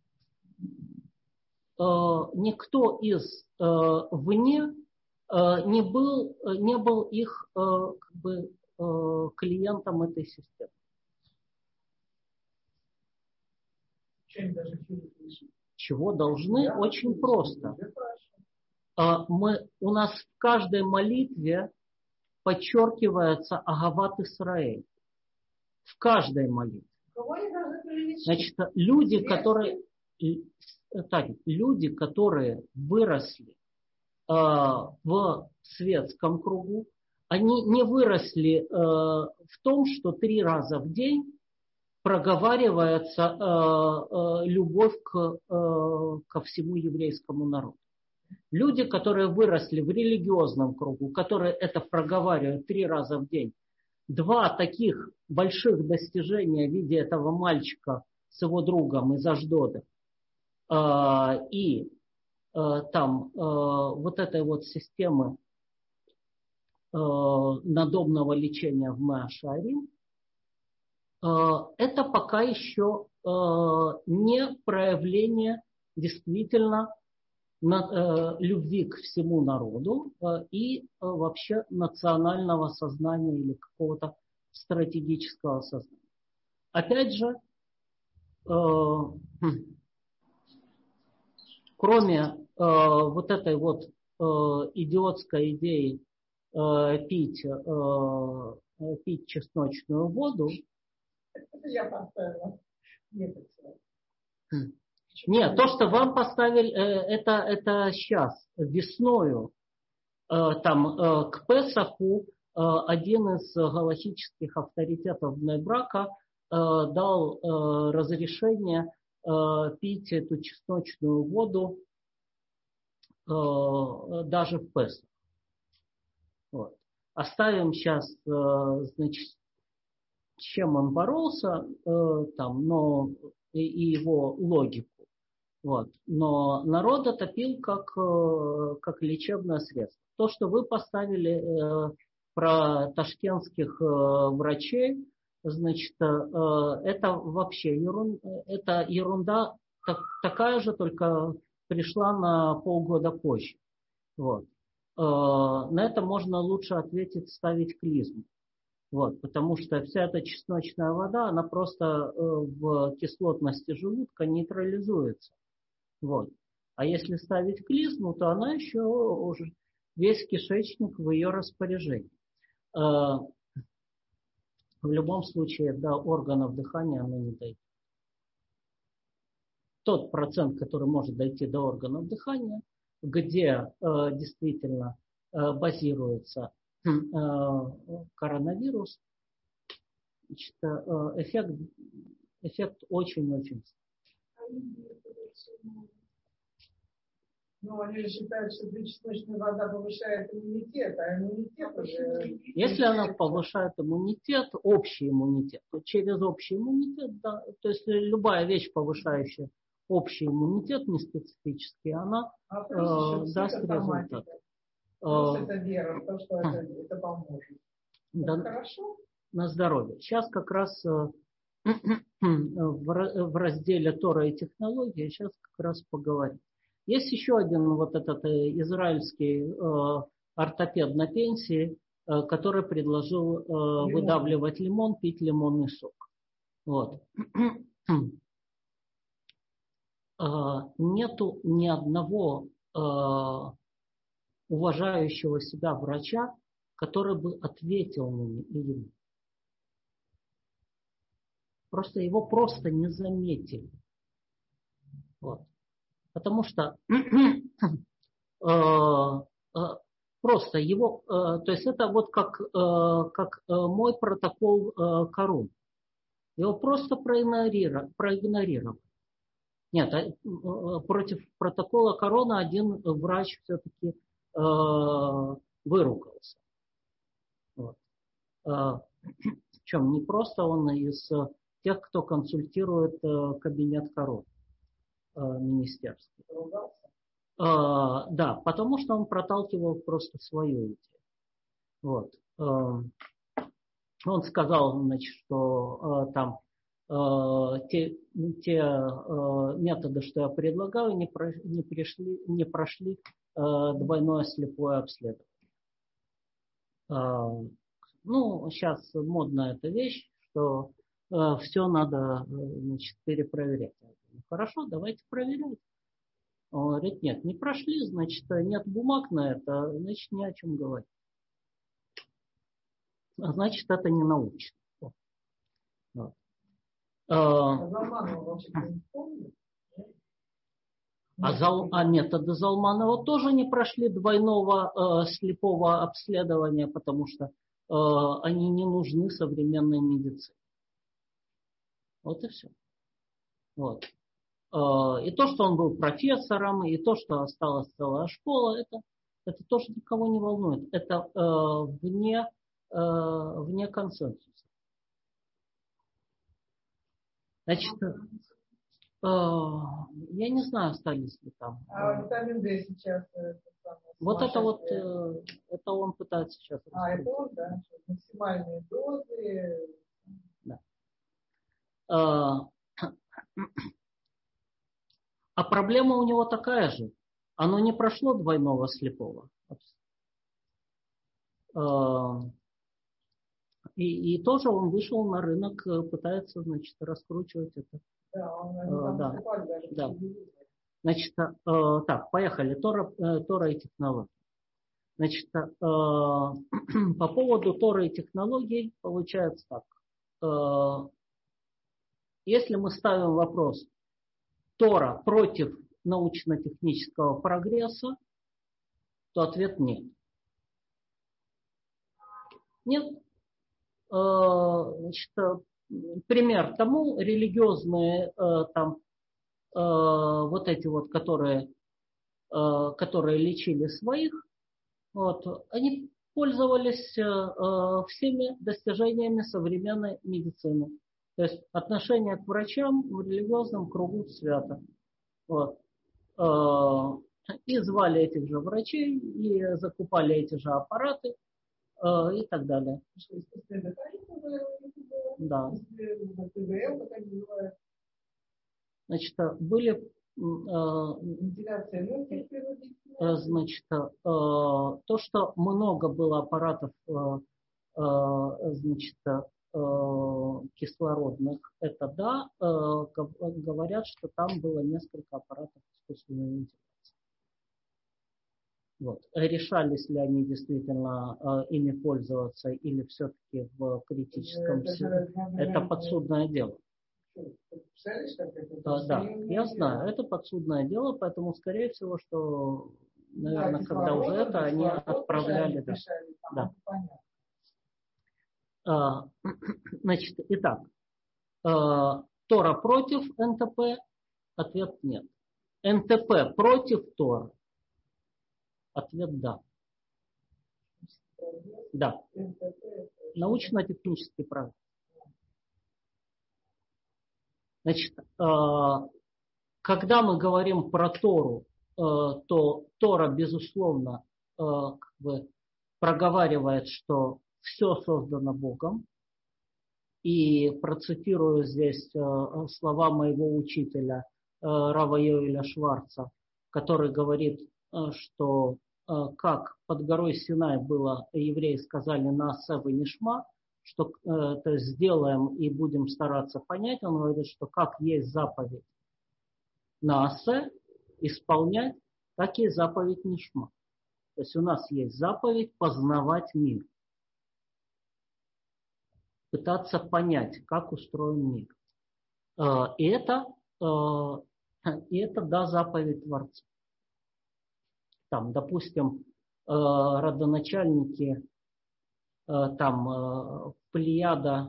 Никто из вне не был, не был их как бы, клиентом этой системы. Чего должны? Я Очень просто. Мы, у нас в каждой молитве подчеркивается Агават Исраэль. В каждой молитве. Значит, люди, которые, так, люди, которые выросли э, в светском кругу, они не выросли э, в том, что три раза в день проговаривается э, э, любовь к, э, ко всему еврейскому народу. Люди, которые выросли в религиозном кругу, которые это проговаривают три раза в день, два таких больших достижения в виде этого мальчика с его другом из Ашдода э, и э, там э, вот этой вот системы э, надомного лечения в Меа-Шаарим, это пока еще не проявление действительно любви к всему народу и вообще национального сознания или какого-то стратегического сознания. Опять же, кроме вот этой вот идиотской идеи пить, пить чесночную воду, я поставила. Нет, Нет, то, что вам поставили, это, это сейчас, весною, там, к Песаху, один из галахических авторитетов Бней-Брака дал разрешение пить эту чесночную воду даже в Песах. Вот. Оставим сейчас, значит, с чем он боролся, э, там, но и, и его логику. Вот. Но народ это пил как, э, как лечебное средство. То, что вы поставили э, про ташкентских э, врачей, значит, э, это вообще ерунда, это ерунда так, такая же, только пришла на полгода позже. Вот. Э, на это можно лучше ответить, ставить клизму. Вот, потому что вся эта чесночная вода, она просто в кислотности желудка нейтрализуется. Вот. А если ставить клизму, то она еще уже весь кишечник в ее распоряжении. В любом случае до органов дыхания она не дойдет. Тот процент, который может дойти до органов дыхания, где действительно базируется коронавирус, значит, эффект, эффект очень-очень. Ну, они же считают, что чесночная вода повышает иммунитет, а иммунитет уже... Если она повышает иммунитет, общий иммунитет, то через общий иммунитет, да, то есть любая вещь, повышающая общий иммунитет, не специфический, она а э, даст результат. Плюс это вера в то, что это, это поможет. Да, хорошо. На здоровье. Сейчас как раз э, в разделе Тора и технологии сейчас как раз поговорим. Есть еще один вот этот израильский э, ортопед на пенсии, э, который предложил э, лимон. выдавливать лимон, пить лимонный сок. Вот. э, нету ни одного э, уважающего себя врача, который бы ответил ему. Просто его просто не заметили. Вот. Потому что э, э, просто его, э, то есть это вот как, э, как э, мой протокол э, корон. Его просто проигнорировали. проигнорировали. Нет, э, против протокола корона один врач все-таки э, выругался. Вот. Э, причем не просто он из тех, кто консультирует э, кабинет корон. Министерстве. А, да, потому что он проталкивал просто свою идею. Вот. А, он сказал, значит, что а, там а, те, те а, методы, что я предлагаю, не, про, не, пришли, не прошли а, двойное слепое обследование. А, ну, сейчас модная эта вещь, что а, все надо, значит, перепроверять. Хорошо, давайте проверять. Он говорит, нет, не прошли, значит, нет бумаг на это, значит, ни о чем говорить. А значит, это не научно. Вот. А, а, Зал, а методы Залманова тоже не прошли двойного э, слепого обследования, потому что э, они не нужны современной медицине. Вот и все. Вот. И то, что он был профессором, и то, что осталась целая школа, это, это тоже никого не волнует. Это э, вне, э, вне консенсуса. Значит, э, я не знаю, остались ли там. А витамин D сейчас? Это вот это вот, э, это он пытается сейчас. А, это он, да? Максимальные дозы. Да. А проблема у него такая же. Оно не прошло двойного слепого. И, и тоже он вышел на рынок, пытается, значит, раскручивать это. Да, он да. даже да. Значит, так, поехали. Тора, Тора и технологии. Значит, по поводу Торы и технологий получается так. Если мы ставим вопрос, Тора против научно-технического прогресса, то ответ нет. Нет. Значит, пример тому, религиозные там, вот эти вот, которые, которые лечили своих, вот, они пользовались всеми достижениями современной медицины. То есть отношение к врачам в религиозном кругу свято. Вот. И звали этих же врачей, и закупали эти же аппараты, и так далее. Да. Значит, были значит, то, что много было аппаратов, значит, кислородных, это да, говорят, что там было несколько аппаратов искусственной вентиляции. Вот. Решались ли они действительно э, ими пользоваться или все-таки в критическом это, это подсудное дело. Да, да, я знаю, это подсудное дело, поэтому скорее всего, что, наверное, да, когда уже это, они отправляли. Да. Да. Значит, итак, Тора против эн тэ пэ? Ответ нет. эн тэ пэ против Торы? Ответ да. Да. Научно-технический прогресс. Значит, когда мы говорим про Тору, то Тора, безусловно, как бы проговаривает, что все создано Богом. И процитирую здесь слова моего учителя Рава Йоэля Шварца, который говорит, что как под горой Синай было, евреи сказали «Наасе венишма», что это сделаем и будем стараться понять. Он говорит, что как есть заповедь «Наасе» исполнять, так и заповедь «Нишма». То есть у нас есть заповедь познавать мир. Пытаться понять, как устроен мир. И это, и это да, заповедь Творца. Там, допустим, родоначальники, там, Плеяда,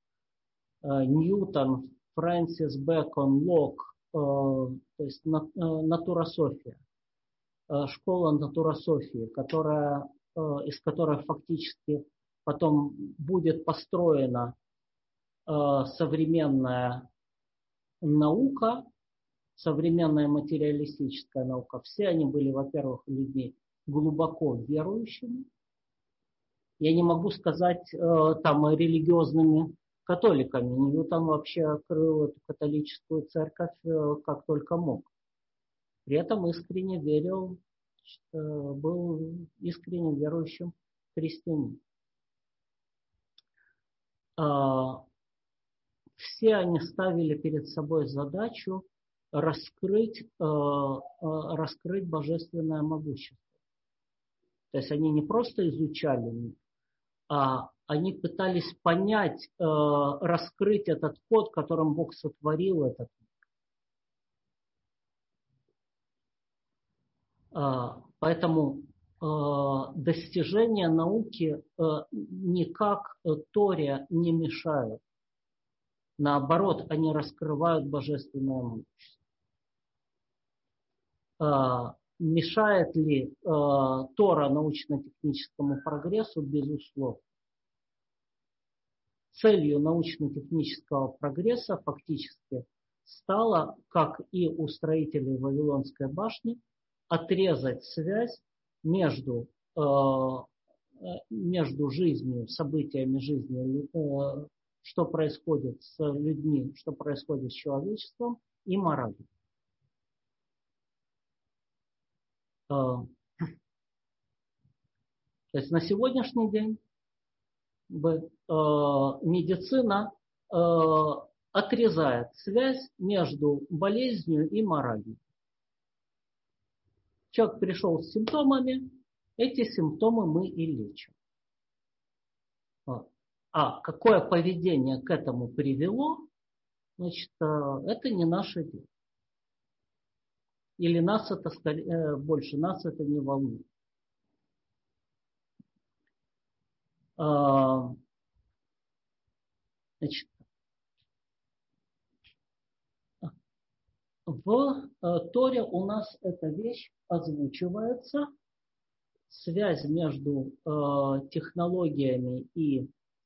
Ньютон, Фрэнсис Бэкон, Лок, то есть натурософия, школа натурософии, которая, из которой фактически потом будет построена современная наука, современная материалистическая наука. Все они были, во-первых, людьми глубоко верующими. Я не могу сказать там религиозными католиками. Ньютон вообще открыл эту католическую церковь как только мог. При этом искренне верил, был искренне верующим христианином. Все они ставили перед собой задачу раскрыть, раскрыть божественное могущество. То есть они не просто изучали мир, а они пытались понять, раскрыть этот код, которым Бог сотворил этот мир. Поэтому достижения науки никак Торе не мешают. Наоборот, они раскрывают божественное могущество. Мешает ли Тора научно-техническому прогрессу? Безусловно. Целью научно-технического прогресса фактически стало, как и у строителей Вавилонской башни, отрезать связь между, между жизнью, событиями жизни, что происходит с людьми, что происходит с человечеством, и моралью. То есть на сегодняшний день медицина отрезает связь между болезнью и моралью. Человек пришел с симптомами, эти симптомы мы и лечим. А какое поведение к этому привело, значит, это не наше дело. Или нас это скорее, больше нас это не волнует. Значит, в Торе у нас эта вещь озвучивается, связь между технологиями и,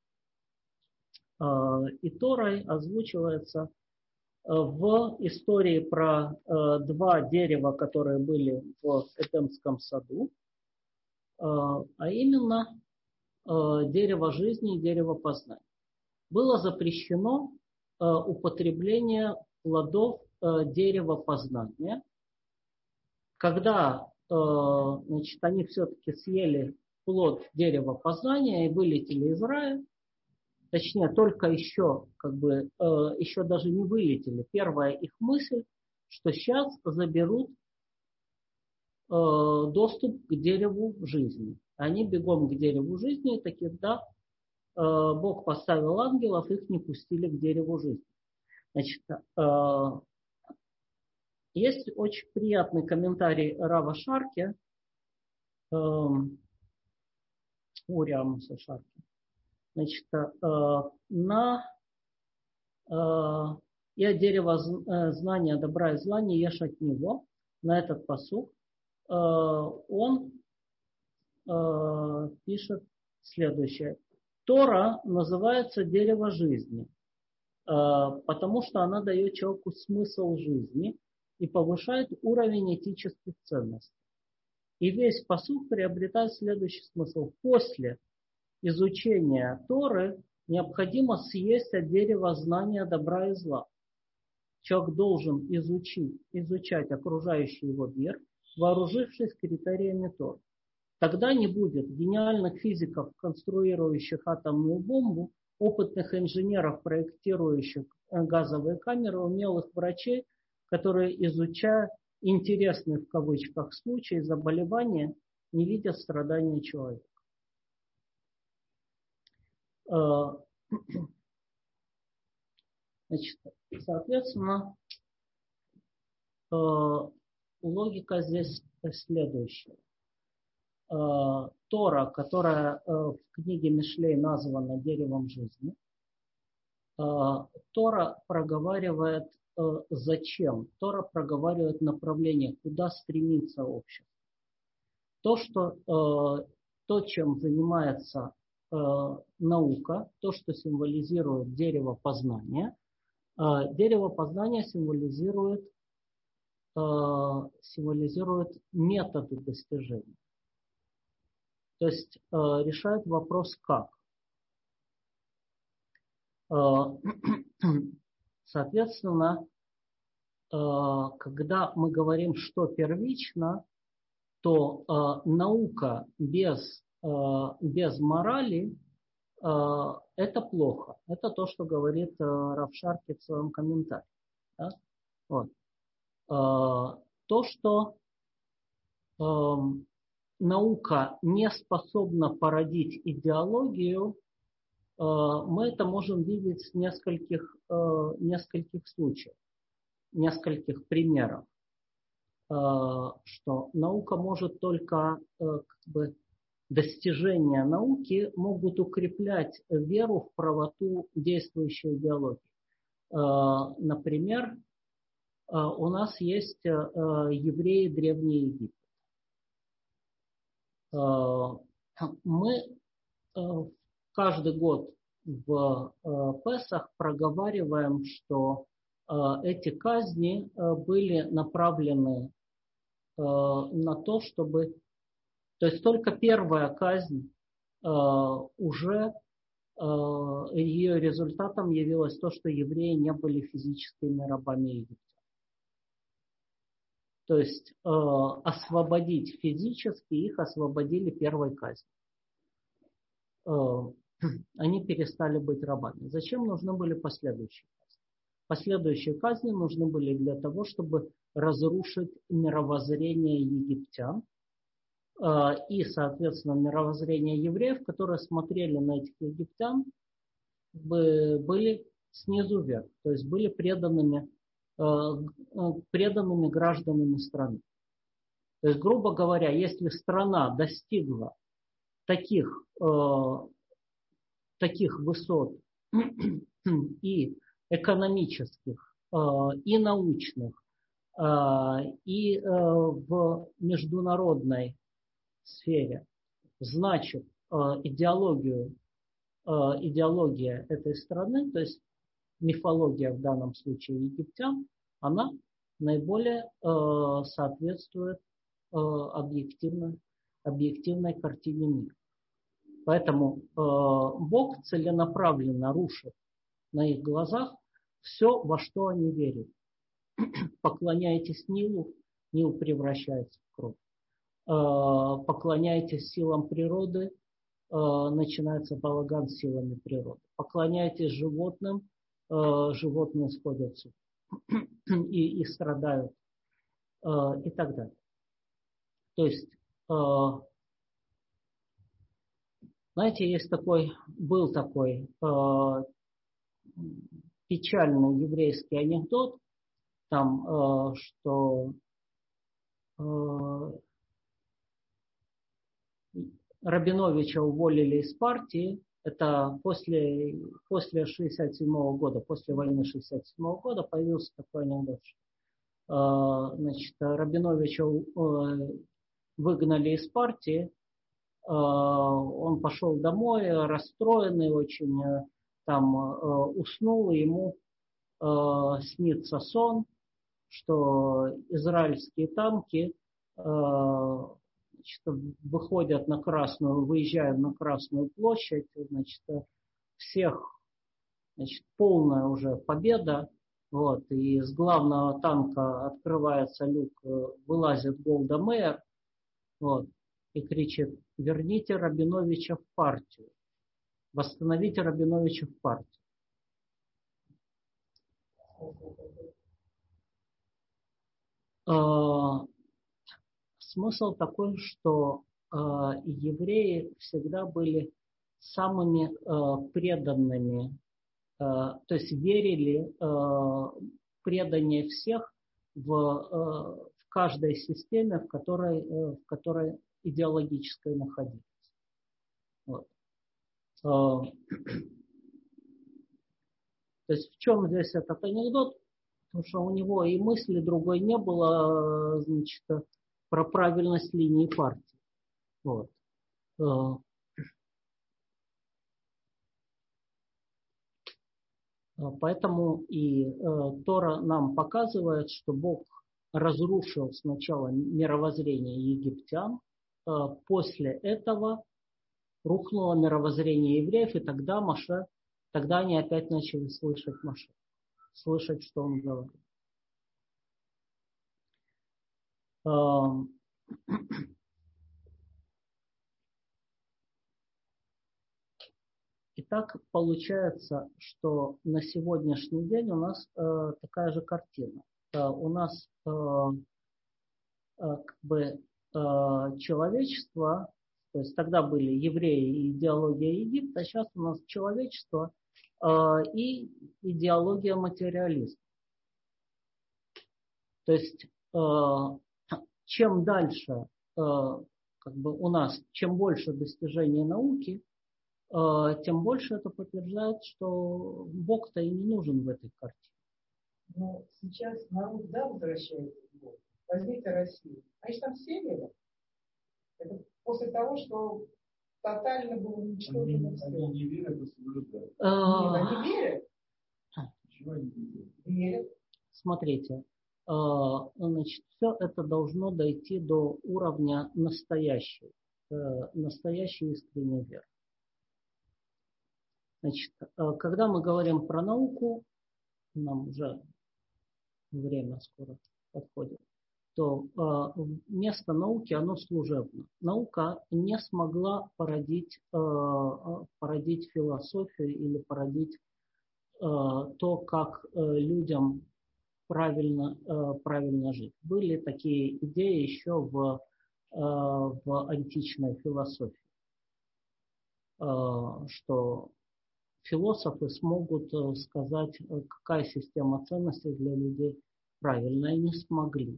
и Торой озвучивается в истории про два дерева, которые были в Эдемском саду, а именно дерево жизни и дерево познания. Было запрещено употребление плодов дерева познания. Когда значит, они все-таки съели плод дерева познания и вылетели из рая, точнее, только еще, как бы, еще даже не вылетели. Первая их мысль, что сейчас заберут доступ к дереву жизни. Они бегом к дереву жизни, и таки, да, Бог поставил ангелов, их не пустили к дереву жизни. Значит, есть очень приятный комментарий Рава Шарки, Урям Сашарки. Значит, на я дерево знания добра и зла не ешь от него. На этот пасук он пишет следующее. Тора называется дерево жизни, потому что она дает человеку смысл жизни и повышает уровень этических ценностей. И весь пасук приобретает следующий смысл. После изучения Торы необходимо съесть от дерева знания добра и зла. Человек должен изучить, изучать окружающий его мир, вооружившись критериями Торы. Тогда не будет гениальных физиков, конструирующих атомную бомбу, опытных инженеров, проектирующих газовые камеры, умелых врачей, которые, изучая интересные в кавычках случаи заболевания, не видят страдания человека. Значит, соответственно, логика здесь следующая. Тора, которая в книге Мишлей названа деревом жизни, Тора проговаривает зачем, Тора проговаривает направление, куда стремится общество. То, что, то чем занимается наука, то, что символизирует дерево познания, дерево познания символизирует, символизирует методы достижения. То есть решает вопрос как. Соответственно, когда мы говорим, что первично, то наука без, без морали это плохо. Это то, что говорит Рав Шарки в своем комментарии. Да? Вот. То, что наука не способна породить идеологию, мы это можем видеть в нескольких, нескольких случаях, нескольких примерах, что наука может только, как бы, достижения науки могут укреплять веру в правоту действующей идеологии. Например, у нас есть евреи Древней Египта. Мы каждый год в Песах проговариваем, что эти казни были направлены на то, чтобы... То есть только первая казнь уже ее результатом явилось то, что евреи не были физическими рабами Египта. То есть освободить физически их освободили первой казнью. Они перестали быть рабами. Зачем нужны были последующие казни? Последующие казни нужны были для того, чтобы разрушить мировоззрение египтян и, соответственно, мировоззрение евреев, которые смотрели на этих египтян, были снизу вверх, то есть были преданными, преданными гражданами страны. То есть, грубо говоря, если страна достигла таких, таких высот и экономических, и научных, и в международной сфере, значит, идеологию, идеология этой страны, то есть мифология в данном случае египтян, она наиболее соответствует объективной, объективной картине мира. Поэтому Бог целенаправленно рушит на их глазах все, во что они верят. Поклоняйтесь Нилу, Нил превращается в кровь. Поклоняйтесь силам природы, начинается балаган с силами природы. Поклоняйтесь животным, животные сходят с ума и, и страдают, и так далее. То есть, знаете, есть такой, был такой печальный еврейский анекдот, там, что Рабиновича уволили из партии. Это после, после шестьдесят седьмого года, после войны шестьдесят седьмого года появился такой анекдот. Значит, Рабиновича выгнали из партии. Он пошел домой, расстроенный очень, там уснул, и ему снится сон, что израильские танки значит, выходят на Красную, выезжают на Красную площадь, значит, всех, значит, полная уже победа, вот, и из главного танка открывается люк, вылазит Голда Меир, вот, и кричит: верните Рабиновича в партию, восстановите Рабиновича в партию. Смысл такой, что э, евреи всегда были самыми э, преданными, э, то есть верили э, преданнее всех в, э, в каждой системе, в которой, э, в которой идеологической находились. Вот. Э, то есть в чем здесь этот анекдот? Потому что у него и мысли другой не было, значит, про правильность линии партии. Вот. Поэтому и Тора нам показывает, что Бог разрушил сначала мировоззрение египтян, после этого рухнуло мировоззрение евреев, и тогда Моше, тогда они опять начали слышать Моше, слышать, что он говорит. Итак, получается, что на сегодняшний день у нас э, такая же картина. Э, у нас э, э, как бы э, человечество, то есть тогда были евреи и идеология Египта, а сейчас у нас человечество э, и идеология материализма. То есть э, чем дальше э, как бы у нас, чем больше достижений науки, тем больше это подтверждает, что Бог-то и не нужен в этой картине. Но сейчас народ, да, возвращается к Богу. Возьмите Россию. Они же там все верят. Это после того, что тотально было уничтожено все. Они не верят, а соблюдают. Нет, они верят. Почему они не верят? Верят. Смотрите, значит, все это должно дойти до уровня настоящей, настоящей искренней веры. Значит, когда мы говорим про науку, нам уже время скоро подходит, то место науки, оно служебно. Наука не смогла породить, породить философию или породить то, как людям правильно, правильно жить. Были такие идеи еще в, в античной философии, что философы смогут сказать, какая система ценностей для людей правильная, и не смогли.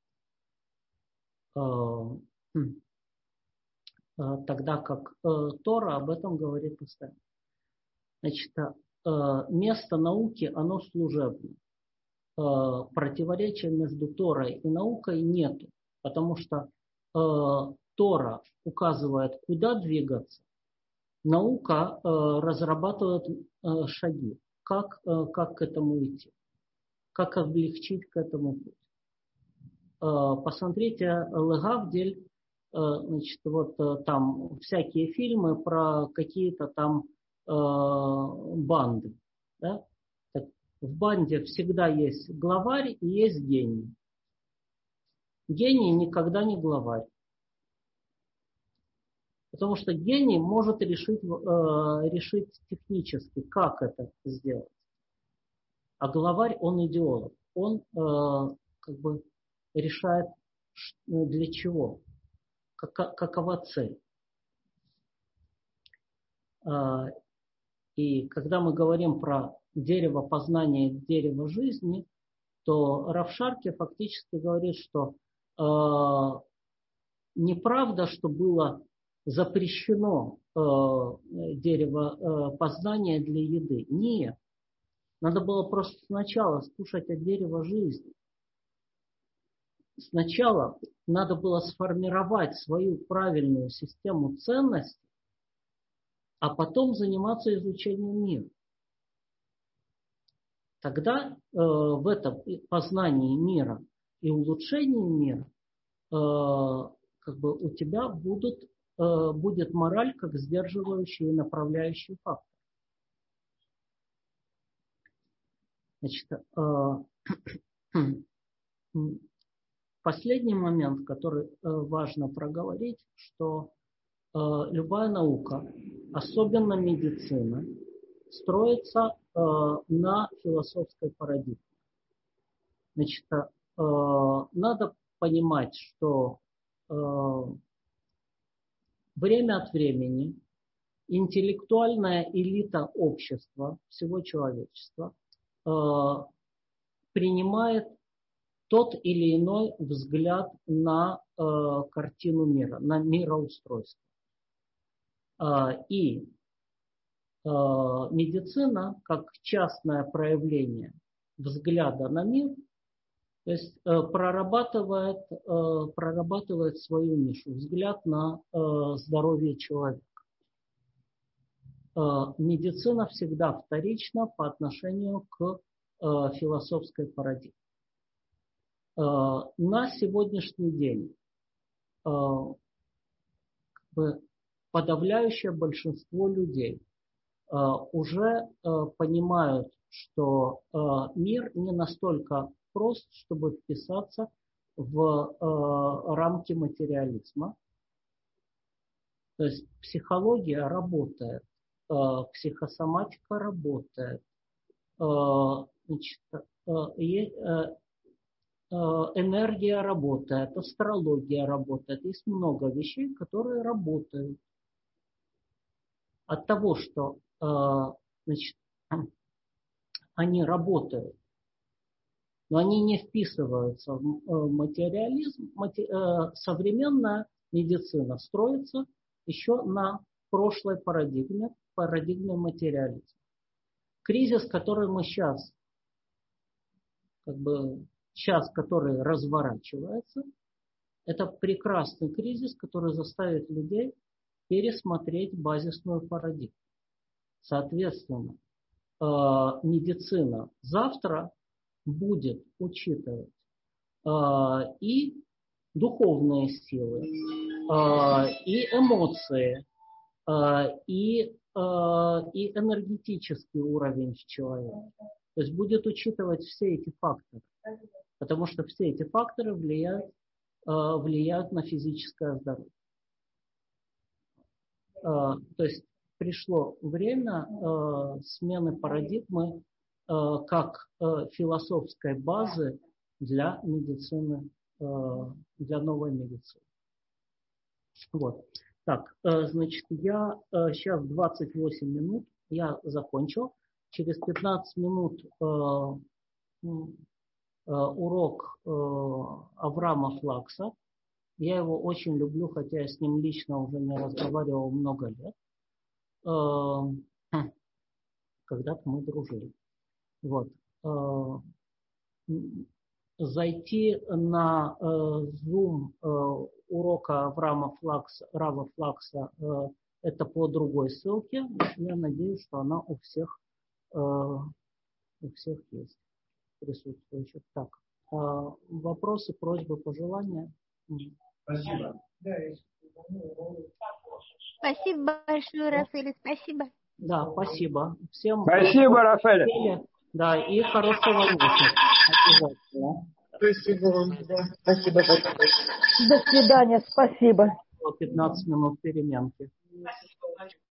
Тогда как Тора об этом говорит постоянно. Значит, место науки, оно служебное. Противоречия между Торой и наукой нету, потому что Тора указывает, куда двигаться. Наука э, разрабатывает э, шаги, как, э, как к этому идти, как облегчить к этому путь. Э, посмотрите Легавдель, э, значит, вот э, там всякие фильмы про какие-то там э, банды. Да? Так, в банде всегда есть главарь и есть гений. Гений никогда не главарь. Потому что гений может решить, э, решить технически, как это сделать. А главарь, он идеолог. Он э, как бы решает, для чего, как, какова цель. Э, и когда мы говорим про дерево познания, дерево жизни, то Рав Шарки фактически говорит, что э, неправда, что было запрещено э, дерево э, познания для еды. Нет. Надо было просто сначала скушать от дерева жизни. Сначала надо было сформировать свою правильную систему ценностей, а потом заниматься изучением мира. Тогда э, в этом познании мира и улучшении мира э, как бы у тебя будут, э, будет мораль как сдерживающий и направляющий фактор. Значит, э, последний момент, который э, важно проговорить, что э, любая наука, особенно медицина, строится э, на философской парадигме. Значит, э, надо понимать, что э, время от времени интеллектуальная элита общества, всего человечества, э, принимает тот или иной взгляд на э, картину мира, на мироустройство. Э, и э, медицина, как частное проявление взгляда на мир, то есть э, прорабатывает, э, прорабатывает свою нишу, взгляд на э, здоровье человека. Э, медицина всегда вторична по отношению к э, философской парадигме. Э, на сегодняшний день э, как бы подавляющее большинство людей э, уже э, понимают, что э, мир не настолько прост, чтобы вписаться в э, рамки материализма. То есть психология работает, э, психосоматика работает, э, значит, э, э, энергия работает, астрология работает. Есть много вещей, которые работают. От того, что э, значит, они работают, но они не вписываются в материализм. Современная медицина строится еще на прошлой парадигме, парадигме материализма. Кризис, который мы сейчас, как бы, сейчас, который разворачивается, это прекрасный кризис, который заставит людей пересмотреть базисную парадигму. Соответственно, медицина завтра будет учитывать э, и духовные силы, э, и эмоции, э, и, э, и энергетический уровень человека. То есть будет учитывать все эти факторы, потому что все эти факторы влияют, э, влияют на физическое здоровье. Э, то есть пришло время э, смены парадигмы как философской базы для медицины, для новой медицины. Вот. Так, значит, я сейчас двадцать восемь минут, я закончил. Через пятнадцать минут урок Авраама Флакса. Я его очень люблю, хотя я с ним лично уже не разговаривал много лет. Когда-то мы дружили. Вот. Зайти на Zoom урока Авраама Флакса, Рава Флакса, это по другой ссылке. Я надеюсь, что она у всех, у всех есть, присутствующих. Так, вопросы, просьбы, пожелания? Спасибо. Спасибо большое, Рафаэль, спасибо. Да, спасибо. Всем спасибо, Рафаэль. Да, и хорошего вечера. Обязательно. Спасибо вам. Да. Спасибо большое. До свидания. Спасибо. пятнадцать минут переменки.